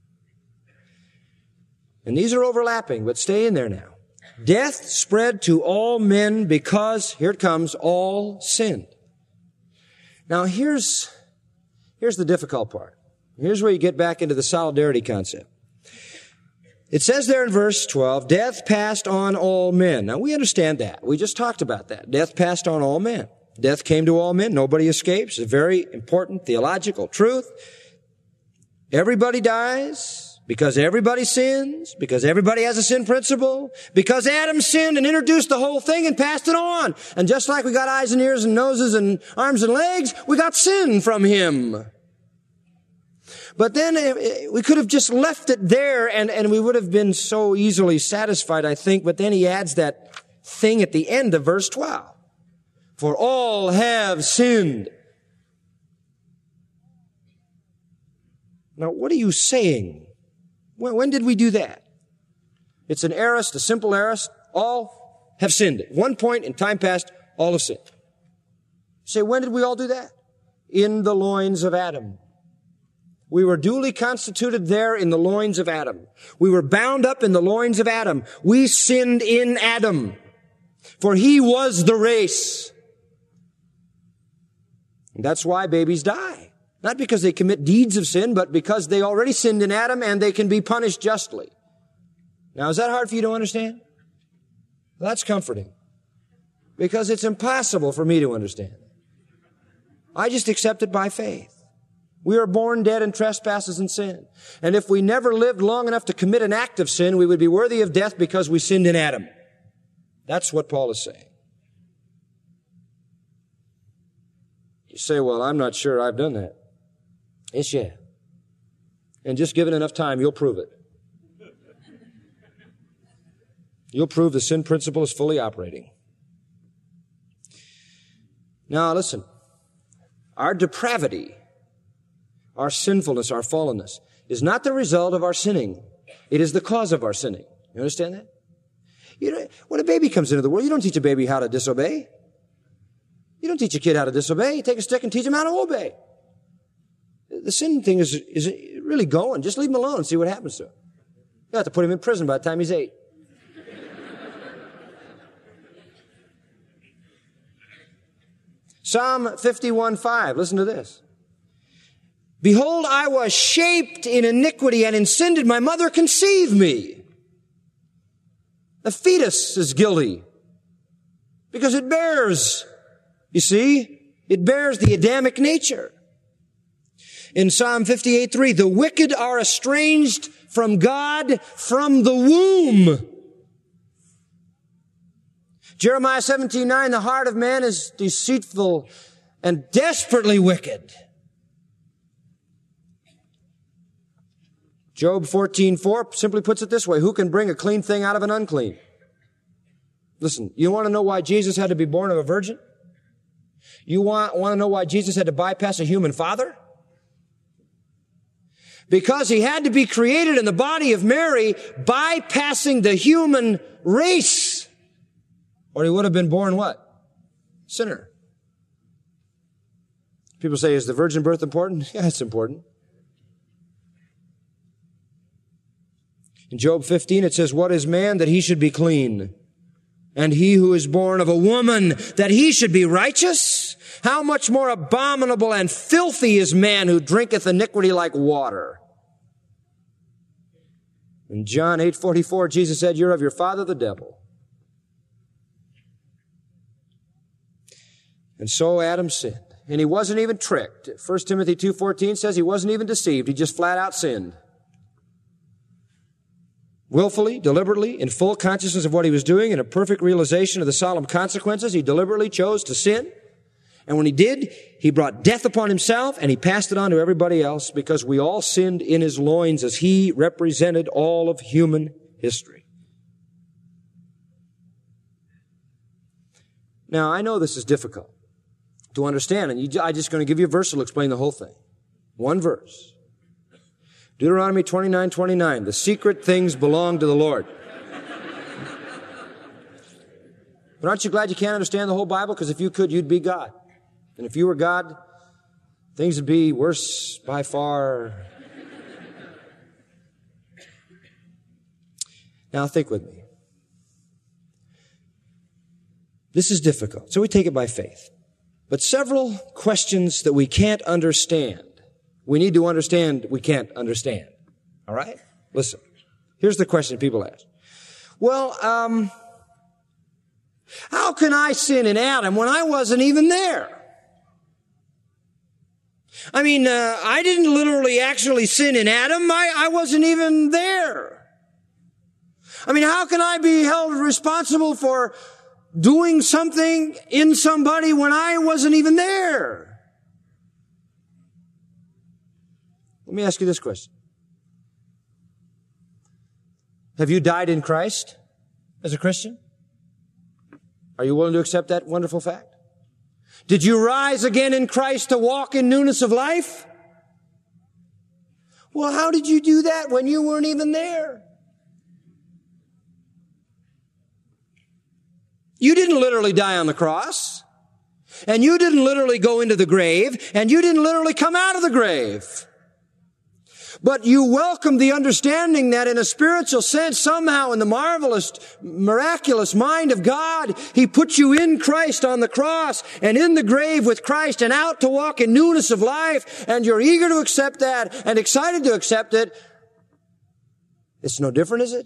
And these are overlapping, but stay in there now. Death spread to all men because, here it comes, all sinned. Now here's the difficult part. Here's where you get back into the solidarity concept. It says there in verse 12, death passed on all men. Now we understand that. We just talked about that. Death passed on all men. Death came to all men. Nobody escapes. It's a very important theological truth. Everybody dies because everybody sins, because everybody has a sin principle, because Adam sinned and introduced the whole thing and passed it on. And just like we got eyes and ears and noses and arms and legs, we got sin from him. But then we could have just left it there and we would have been so easily satisfied, I think. But then he adds that thing at the end of verse 12. For all have sinned. Now, what are you saying? When did we do that? It's an aorist, a simple aorist. All have sinned. At one point in time past, all have sinned. You say, when did we all do that? In the loins of Adam. We were duly constituted there in the loins of Adam. We were bound up in the loins of Adam. We sinned in Adam. For he was the race. And that's why babies die. Not because they commit deeds of sin, but because they already sinned in Adam and they can be punished justly. Now, is that hard for you to understand? Well, that's comforting. Because it's impossible for me to understand. I just accept it by faith. We are born dead in trespasses and sin. And if we never lived long enough to commit an act of sin, we would be worthy of death because we sinned in Adam. That's what Paul is saying. You say, well, I'm not sure I've done that. Yes, you have. And just given enough time, you'll prove it. You'll prove the sin principle is fully operating. Now, listen. Our depravity, our sinfulness, our fallenness is not the result of our sinning. It is the cause of our sinning. You understand that? You know, when a baby comes into the world, you don't teach a baby how to disobey. You don't teach a kid how to disobey. You take a stick and teach him how to obey. The sin thing is really going. Just leave him alone and see what happens to him. You have to put him in prison by the time he's 8. Psalm 51:5. Listen to this. Behold, I was shaped in iniquity, and in sin did my mother conceive me. The fetus is guilty because it bears, you see, it bears the Adamic nature. In Psalm 58:3, the wicked are estranged from God from the womb. Jeremiah 17:9, the heart of man is deceitful and desperately wicked. Job 14:4 simply puts it this way, who can bring a clean thing out of an unclean? Listen, you want to know why Jesus had to be born of a virgin? You want to know why Jesus had to bypass a human father? Because he had to be created in the body of Mary, bypassing the human race. Or he would have been born what? Sinner. People say, is the virgin birth important? Yeah, it's important. In Job 15, it says, what is man that he should be clean? And he who is born of a woman that he should be righteous? How much more abominable and filthy is man who drinketh iniquity like water? In John 8:44, Jesus said, you're of your father the devil. And so Adam sinned. And he wasn't even tricked. 1 Timothy 2:14 says he wasn't even deceived. He just flat out sinned. Willfully, deliberately, in full consciousness of what he was doing, in a perfect realization of the solemn consequences, he deliberately chose to sin. And when he did, he brought death upon himself and he passed it on to everybody else because we all sinned in his loins as he represented all of human history. Now, I know this is difficult to understand, and I'm just going to give you a verse that will explain the whole thing. One verse. Deuteronomy 29:29. The secret things belong to the Lord. But aren't you glad you can't understand the whole Bible? Because if you could, you'd be God. And if you were God, things would be worse by far. Now think with me. This is difficult, so we take it by faith. But several questions that we can't understand, we need to understand we can't understand. All right? Listen. Here's the question people ask. Well, how can I sin in Adam when I wasn't even there? I mean, I didn't literally actually sin in Adam. I wasn't even there. I mean, how can I be held responsible for doing something in somebody when I wasn't even there? Let me ask you this question. Have you died in Christ as a Christian? Are you willing to accept that wonderful fact? Did you rise again in Christ to walk in newness of life? Well, how did you do that when you weren't even there? You didn't literally die on the cross, and you didn't literally go into the grave, and you didn't literally come out of the grave. But you welcome the understanding that in a spiritual sense, somehow in the marvelous, miraculous mind of God, He put you in Christ on the cross and in the grave with Christ and out to walk in newness of life, and you're eager to accept that and excited to accept it. It's no different, is it?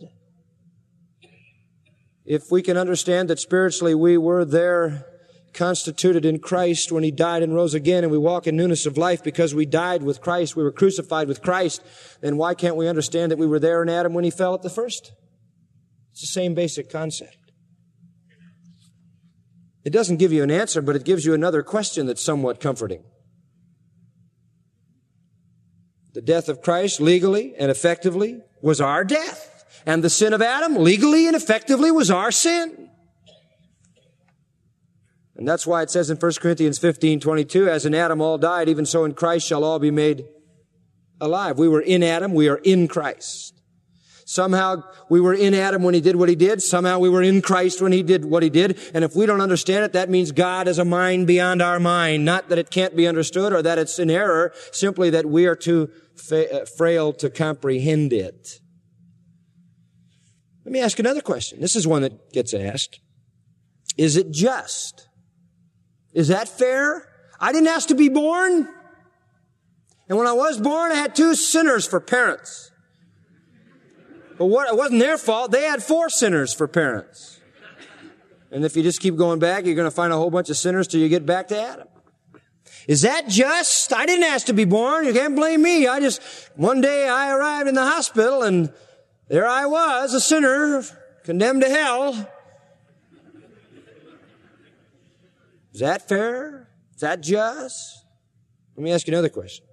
If we can understand that spiritually we were there constituted in Christ when He died and rose again, and we walk in newness of life because we died with Christ, we were crucified with Christ, then why can't we understand that we were there in Adam when he fell at the first? It's the same basic concept. It doesn't give you an answer, but it gives you another question that's somewhat comforting. The death of Christ legally and effectively was our death, and the sin of Adam legally and effectively was our sin. And that's why it says in 1 Corinthians 15:22, as in Adam all died, even so in Christ shall all be made alive. We were in Adam, we are in Christ. Somehow we were in Adam when he did what he did. Somehow we were in Christ when he did what he did. And if we don't understand it, that means God has a mind beyond our mind. Not that it can't be understood or that it's in error, simply that we are too frail to comprehend it. Let me ask another question. This is one that gets asked. Is it just? Is that fair? I didn't ask to be born. And when I was born, I had 2 sinners for parents. But it wasn't their fault. They had 4 sinners for parents. And if you just keep going back, you're going to find a whole bunch of sinners till you get back to Adam. Is that just? I didn't ask to be born. You can't blame me. One day I arrived in the hospital and there I was, a sinner, condemned to hell. Is that fair? Is that just? Let me ask you another question.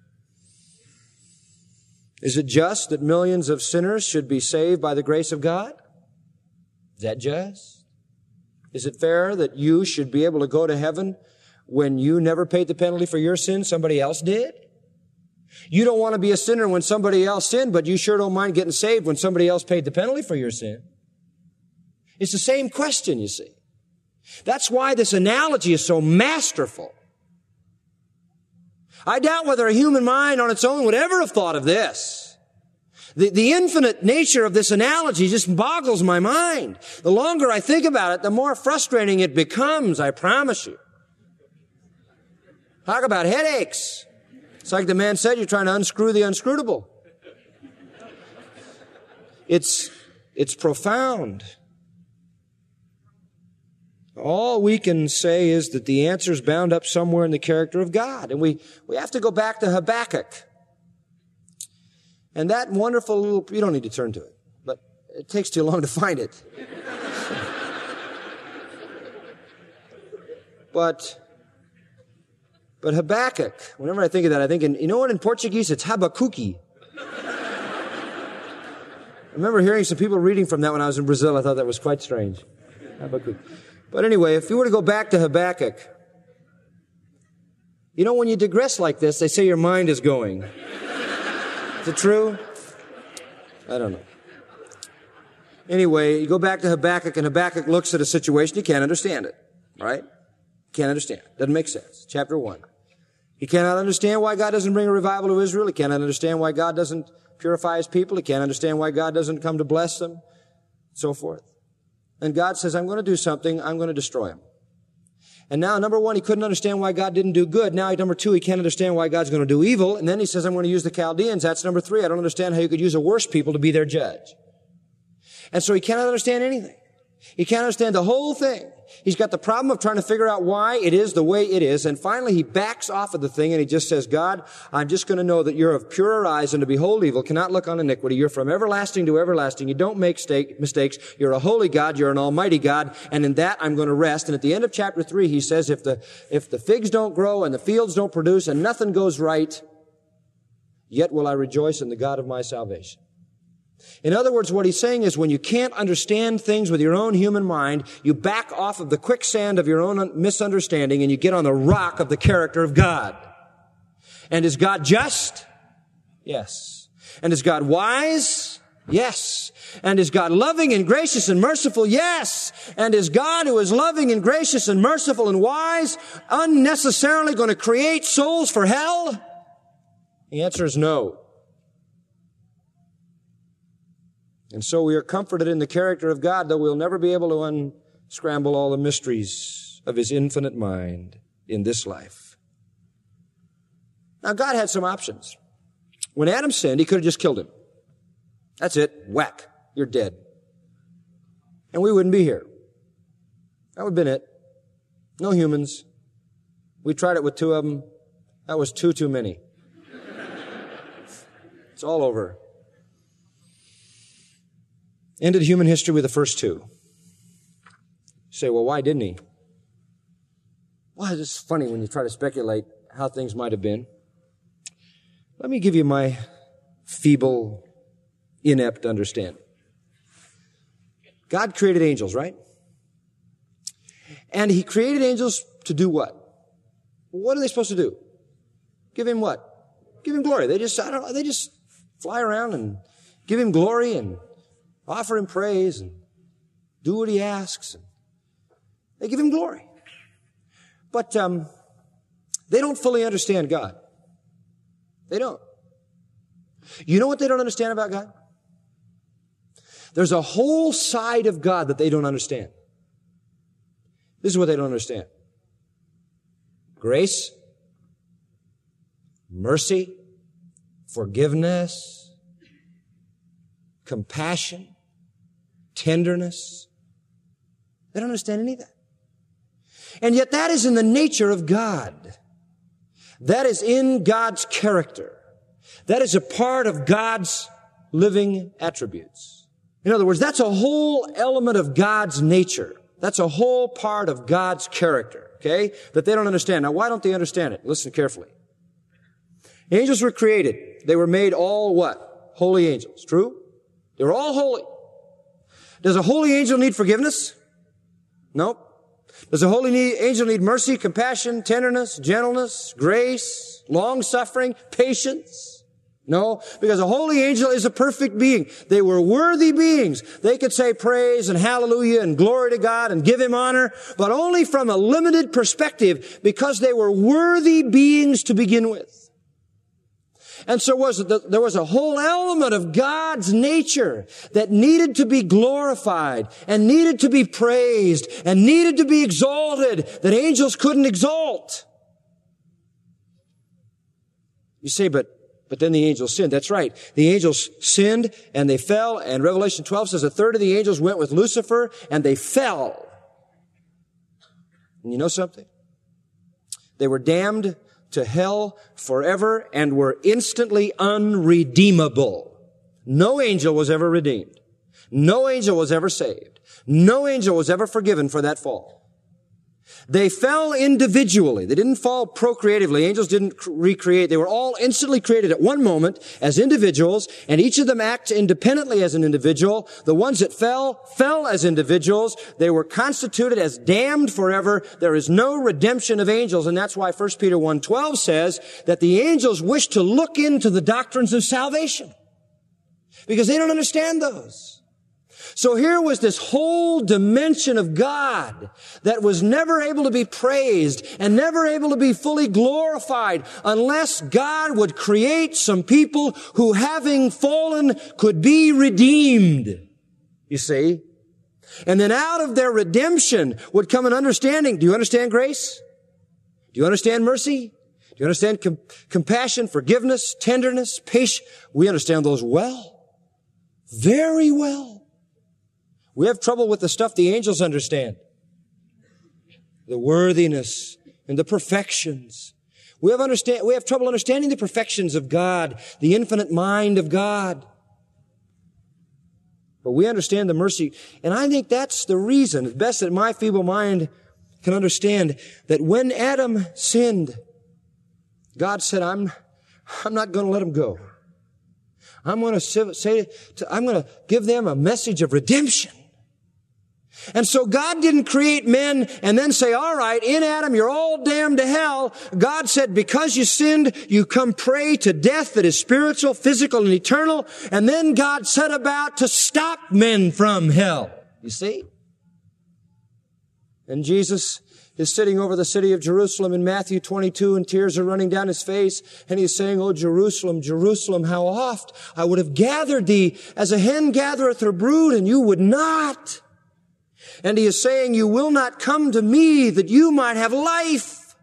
Is it just that millions of sinners should be saved by the grace of God? Is that just? Is it fair that you should be able to go to heaven when you never paid the penalty for your sin, somebody else did? You don't want to be a sinner when somebody else sinned, but you sure don't mind getting saved when somebody else paid the penalty for your sin. It's the same question, you see. That's why this analogy is so masterful. I doubt whether a human mind on its own would ever have thought of this. The infinite nature of this analogy just boggles my mind. The longer I think about it, the more frustrating it becomes, I promise you. Talk about headaches. It's like the man said, you're trying to unscrew the unscrutable. It's profound. All we can say is that the answer is bound up somewhere in the character of God. And we have to go back to Habakkuk. And that wonderful little, you don't need to turn to it, but it takes too long to find it. But Habakkuk, whenever I think of that, I think you know what, in Portuguese, it's Habacuki. I remember hearing some people reading from that when I was in Brazil. I thought that was quite strange. Habakkuk. But anyway, if you were to go back to Habakkuk, you know, when you digress like this, they say your mind is going. Is it true? I don't know. Anyway, you go back to Habakkuk, and Habakkuk looks at a situation, he can't understand it, right? Can't understand it. Doesn't make sense. Chapter 1. He cannot understand why God doesn't bring a revival to Israel. He cannot understand why God doesn't purify His people. He can't understand why God doesn't come to bless them, and so forth. And God says, I'm going to do something. I'm going to destroy him. And now, number 1, he couldn't understand why God didn't do good. Now, number 2, he can't understand why God's going to do evil. And then he says, I'm going to use the Chaldeans. That's number 3. I don't understand how you could use a worse people to be their judge. And so he cannot understand anything. He can't understand the whole thing. He's got the problem of trying to figure out why it is the way it is. And finally, he backs off of the thing and he just says, God, I'm just going to know that you're of purer eyes and to behold evil, cannot look on iniquity. You're from everlasting to everlasting. You don't make mistakes. You're a holy God. You're an almighty God. And in that, I'm going to rest. And at the end of chapter 3, he says, if the figs don't grow and the fields don't produce and nothing goes right, yet will I rejoice in the God of my salvation. In other words, what he's saying is when you can't understand things with your own human mind, you back off of the quicksand of your own misunderstanding and you get on the rock of the character of God. And is God just? Yes. And is God wise? Yes. And is God loving and gracious and merciful? Yes. And is God, who is loving and gracious and merciful and wise, unnecessarily going to create souls for hell? The answer is no. And so we are comforted in the character of God, though we'll never be able to unscramble all the mysteries of His infinite mind in this life. Now, God had some options. When Adam sinned, He could have just killed him. That's it. Whack. You're dead. And we wouldn't be here. That would have been it. No humans. We tried it with 2 of them. That was too many. It's all over. Ended human history with the first 2. You say, well, why didn't He? Well, it's just funny when you try to speculate how things might have been. Let me give you my feeble, inept understanding. God created angels, right? And He created angels to do what? What are they supposed to do? Give Him what? Give Him glory. They just fly around and give Him glory and offer Him praise and do what He asks. They give Him glory. But they don't fully understand God. They don't. You know what they don't understand about God? There's a whole side of God that they don't understand. This is what they don't understand. Grace, mercy, forgiveness, compassion, tenderness. They don't understand any of that. And yet that is in the nature of God. That is in God's character. That is a part of God's living attributes. In other words, that's a whole element of God's nature. That's a whole part of God's character, okay, that they don't understand. Now, why don't they understand it? Listen carefully. Angels were created. They were made all what? Holy angels. True? They were all holy. Does a holy angel need forgiveness? No. Does a holy angel need mercy, compassion, tenderness, gentleness, grace, long-suffering, patience? No, because a holy angel is a perfect being. They were worthy beings. They could say praise and hallelujah and glory to God and give Him honor, but only from a limited perspective because they were worthy beings to begin with. And so there was a whole element of God's nature that needed to be glorified and needed to be praised and needed to be exalted that angels couldn't exalt. You say, but then the angels sinned. That's right. The angels sinned and they fell, and Revelation 12 says 1/3 of the angels went with Lucifer and they fell. And you know something? They were damned to hell forever and were instantly unredeemable. No angel was ever redeemed. No angel was ever saved. No angel was ever forgiven for that fall. They fell individually. They didn't fall procreatively. Angels didn't recreate. They were all instantly created at one moment as individuals, and each of them acts independently as an individual. The ones that fell as individuals. They were constituted as damned forever. There is no redemption of angels, and that's why 1 Peter 1:12 says that the angels wish to look into the doctrines of salvation, because they don't understand those. So here was this whole dimension of God that was never able to be praised and never able to be fully glorified unless God would create some people who, having fallen, could be redeemed. You see? And then out of their redemption would come an understanding. Do you understand grace? Do you understand mercy? Do you understand compassion, forgiveness, tenderness, patience? We understand those well. Very well. We have trouble with the stuff the angels understand. The worthiness and the perfections. We have trouble understanding the perfections of God, the infinite mind of God. But we understand the mercy. And I think that's the reason, as best that my feeble mind can understand, that when Adam sinned, God said, I'm not going to let him go. I'm going to give them a message of redemption. And so God didn't create men and then say, all right, in Adam, you're all damned to hell. God said, because you sinned, you come prey to death that is spiritual, physical, and eternal. And then God set about to stop men from hell. You see? And Jesus is sitting over the city of Jerusalem in Matthew 22, and tears are running down his face, and he's saying, "Oh, Jerusalem, Jerusalem, how oft I would have gathered thee as a hen gathereth her brood, and you would not." And he is saying, "You will not come to me that you might have life."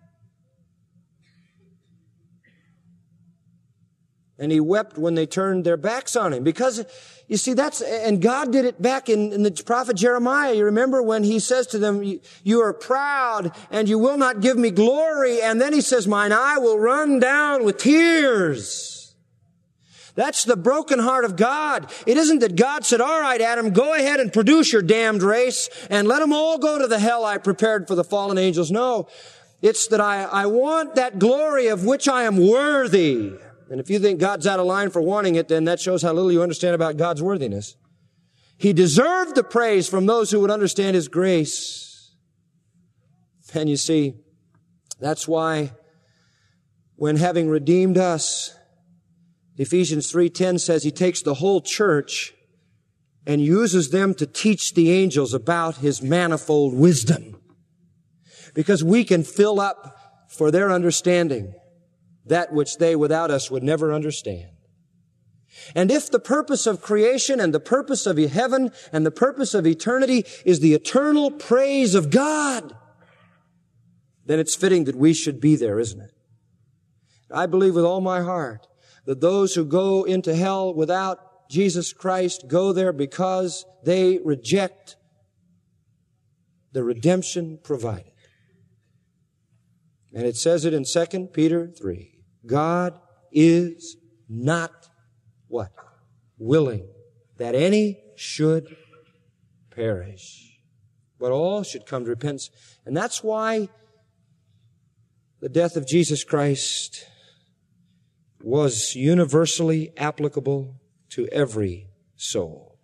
And he wept when they turned their backs on him. Because, you see, and God did it back in the prophet Jeremiah. You remember when he says to them, "You are proud and you will not give me glory." And then he says, "Mine eye will run down with tears." That's the broken heart of God. It isn't that God said, "All right, Adam, go ahead and produce your damned race and let them all go to the hell I prepared for the fallen angels." No, it's that I want that glory of which I am worthy. And if you think God's out of line for wanting it, then that shows how little you understand about God's worthiness. He deserved the praise from those who would understand His grace. And you see, that's why when having redeemed us, Ephesians 3:10 says He takes the whole church and uses them to teach the angels about His manifold wisdom. Because we can fill up for their understanding that which they without us would never understand. And if the purpose of creation and the purpose of heaven and the purpose of eternity is the eternal praise of God, then it's fitting that we should be there, isn't it? I believe with all my heart that those who go into hell without Jesus Christ go there because they reject the redemption provided. And it says it in 2 Peter 3. God is not what? Willing that any should perish, but all should come to repentance. And that's why the death of Jesus Christ was universally applicable to every soul.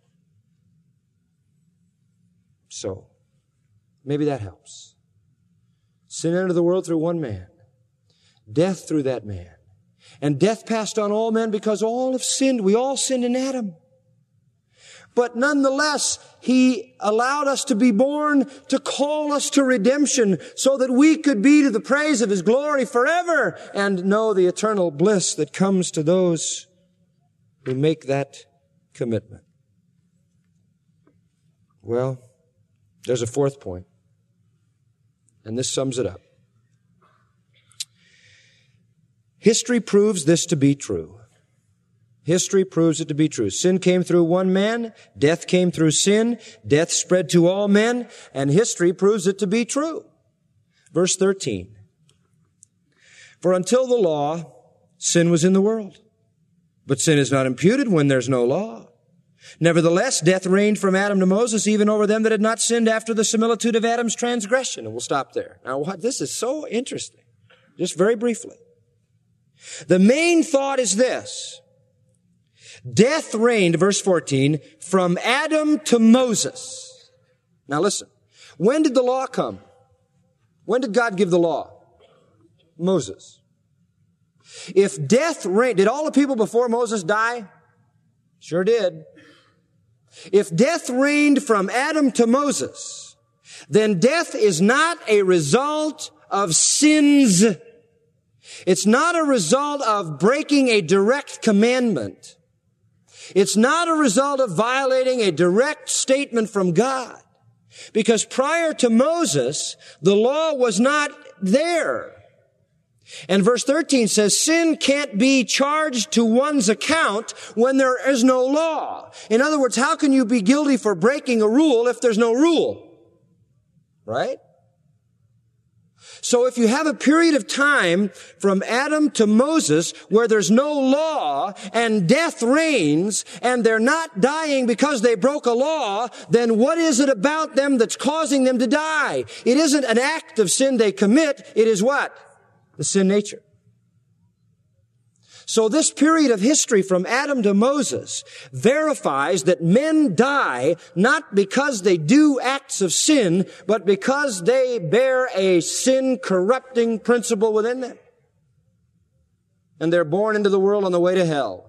So, maybe that helps. Sin entered the world through one man. Death through that man. And death passed on all men because all have sinned. We all sinned in Adam. But nonetheless, He allowed us to be born to call us to redemption so that we could be to the praise of His glory forever and know the eternal bliss that comes to those who make that commitment. Well, there's a fourth point, and this sums it up. History proves this to be true. History proves it to be true. Sin came through one man. Death came through sin. Death spread to all men. And history proves it to be true. Verse 13. For until the law, sin was in the world. But sin is not imputed when there's no law. Nevertheless, death reigned from Adam to Moses, even over them that had not sinned after the similitude of Adam's transgression. And we'll stop there. Now, this is so interesting. Just very briefly. The main thought is this. Death reigned, verse 14, from Adam to Moses. Now listen. When did the law come? When did God give the law? Moses. If death reigned, did all the people before Moses die? Sure did. If death reigned from Adam to Moses, then death is not a result of sins. It's not a result of breaking a direct commandment. It's not a result of violating a direct statement from God. Because prior to Moses, the law was not there. And verse 13 says, sin can't be charged to one's account when there is no law. In other words, how can you be guilty for breaking a rule if there's no rule? Right? So if you have a period of time from Adam to Moses where there's no law and death reigns and they're not dying because they broke a law, then what is it about them that's causing them to die? It isn't an act of sin they commit. It is what? The sin nature. So this period of history from Adam to Moses verifies that men die not because they do acts of sin, but because they bear a sin-corrupting principle within them. And they're born into the world on the way to hell.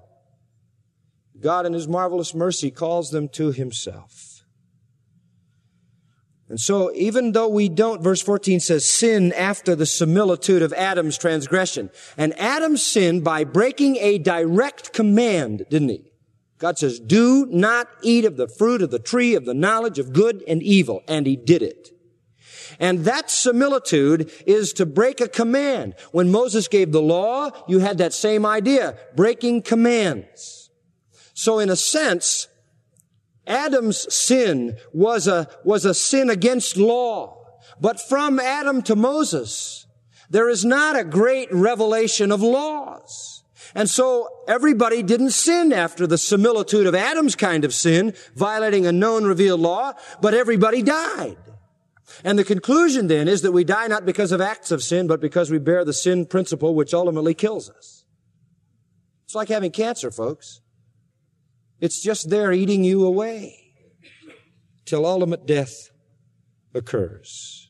God in His marvelous mercy calls them to Himself. And so even though we don't, verse 14 says, sin after the similitude of Adam's transgression. And Adam sinned by breaking a direct command, didn't he? God says, do not eat of the fruit of the tree of the knowledge of good and evil. And he did it. And that similitude is to break a command. When Moses gave the law, you had that same idea, breaking commands. So in a sense, Adam's sin was a sin against law. But from Adam to Moses, there is not a great revelation of laws. And so everybody didn't sin after the similitude of Adam's kind of sin, violating a known revealed law, but everybody died. And the conclusion then is that we die not because of acts of sin, but because we bear the sin principle which ultimately kills us. It's like having cancer, folks. It's just there eating you away till ultimate death occurs.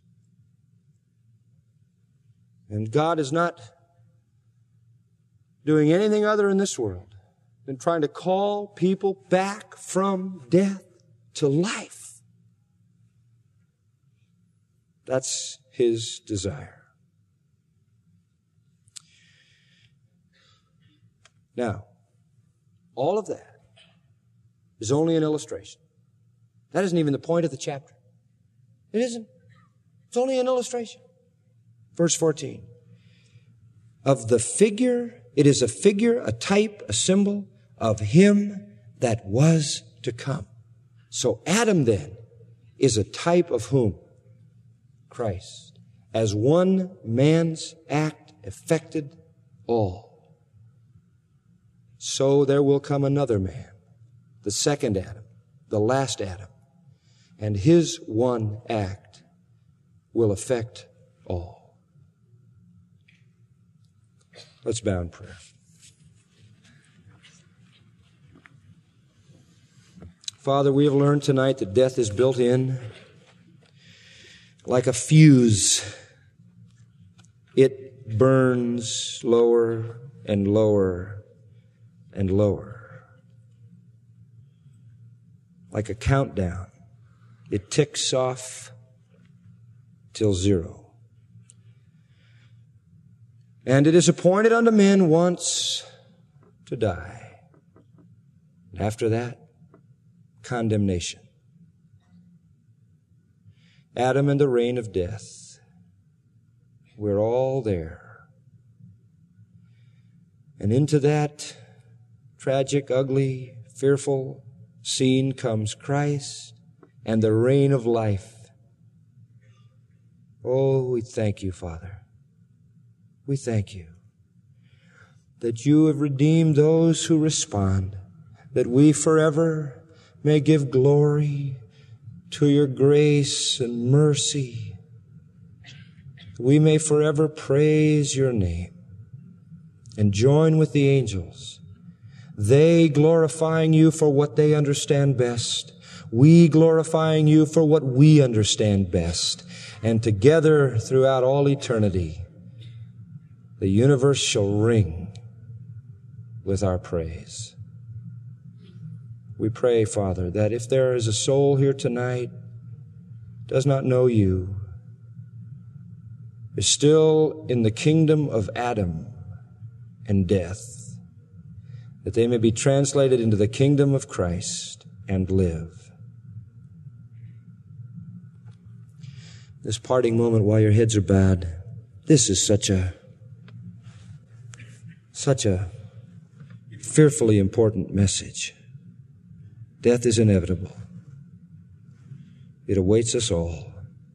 And God is not doing anything other in this world than trying to call people back from death to life. That's His desire. Now, all of that is only an illustration. That isn't even the point of the chapter. It isn't. It's only an illustration. Verse 14. Of the figure, it is a figure, a type, a symbol of Him that was to come. So Adam then is a type of whom? Christ. As one man's act affected all, so there will come another man, the second Adam, the last Adam, and his one act will affect all. Let's bow in prayer. Father, we have learned tonight that death is built in like a fuse. It burns lower and lower and lower. Like a countdown, it ticks off till zero. And it is appointed unto men once to die. And after that, condemnation. Adam and the reign of death. We're all there. And into that tragic, ugly, fearful scene comes Christ and the reign of life. Oh, we thank you, Father. We thank you that you have redeemed those who respond, that we forever may give glory to your grace and mercy. We may forever praise your name and join with the angels, they glorifying you for what they understand best, we glorifying you for what we understand best, and together throughout all eternity, the universe shall ring with our praise. We pray, Father, that if there is a soul here tonight does not know you, is still in the kingdom of Adam and death, that they may be translated into the kingdom of Christ and live. This parting moment while your heads are bowed, this is such a fearfully important message. Death is inevitable. It awaits us all.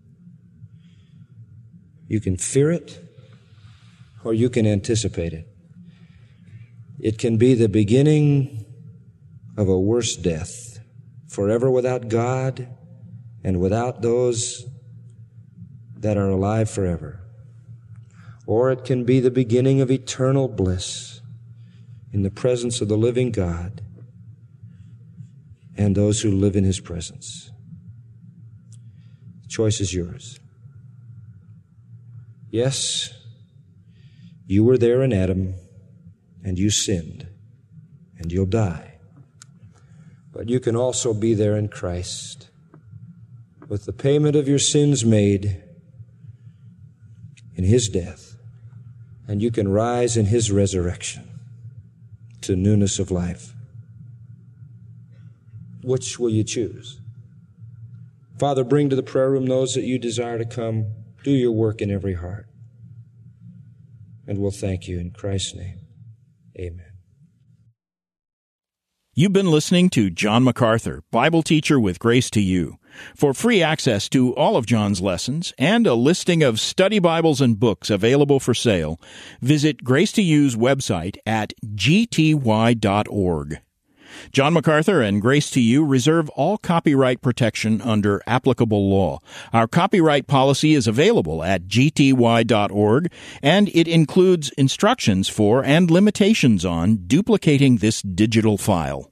You can fear it, or you can anticipate it. It can be the beginning of a worse death, forever without God and without those that are alive forever. Or it can be the beginning of eternal bliss in the presence of the living God and those who live in His presence. The choice is yours. Yes, you were there in Adam, and you sinned, and you'll die. But you can also be there in Christ, with the payment of your sins made in His death, and you can rise in His resurrection to newness of life. Which will you choose? Father, bring to the prayer room those that you desire to come. Do your work in every heart. And we'll thank you in Christ's name. Amen.
You've been listening to John MacArthur, Bible teacher with Grace to You. For free access to all of John's lessons and a listing of study Bibles and books available for sale, visit Grace to You's website at gty.org. John MacArthur and Grace to You reserve all copyright protection under applicable law. Our copyright policy is available at gty.org, and it includes instructions for and limitations on duplicating this digital file.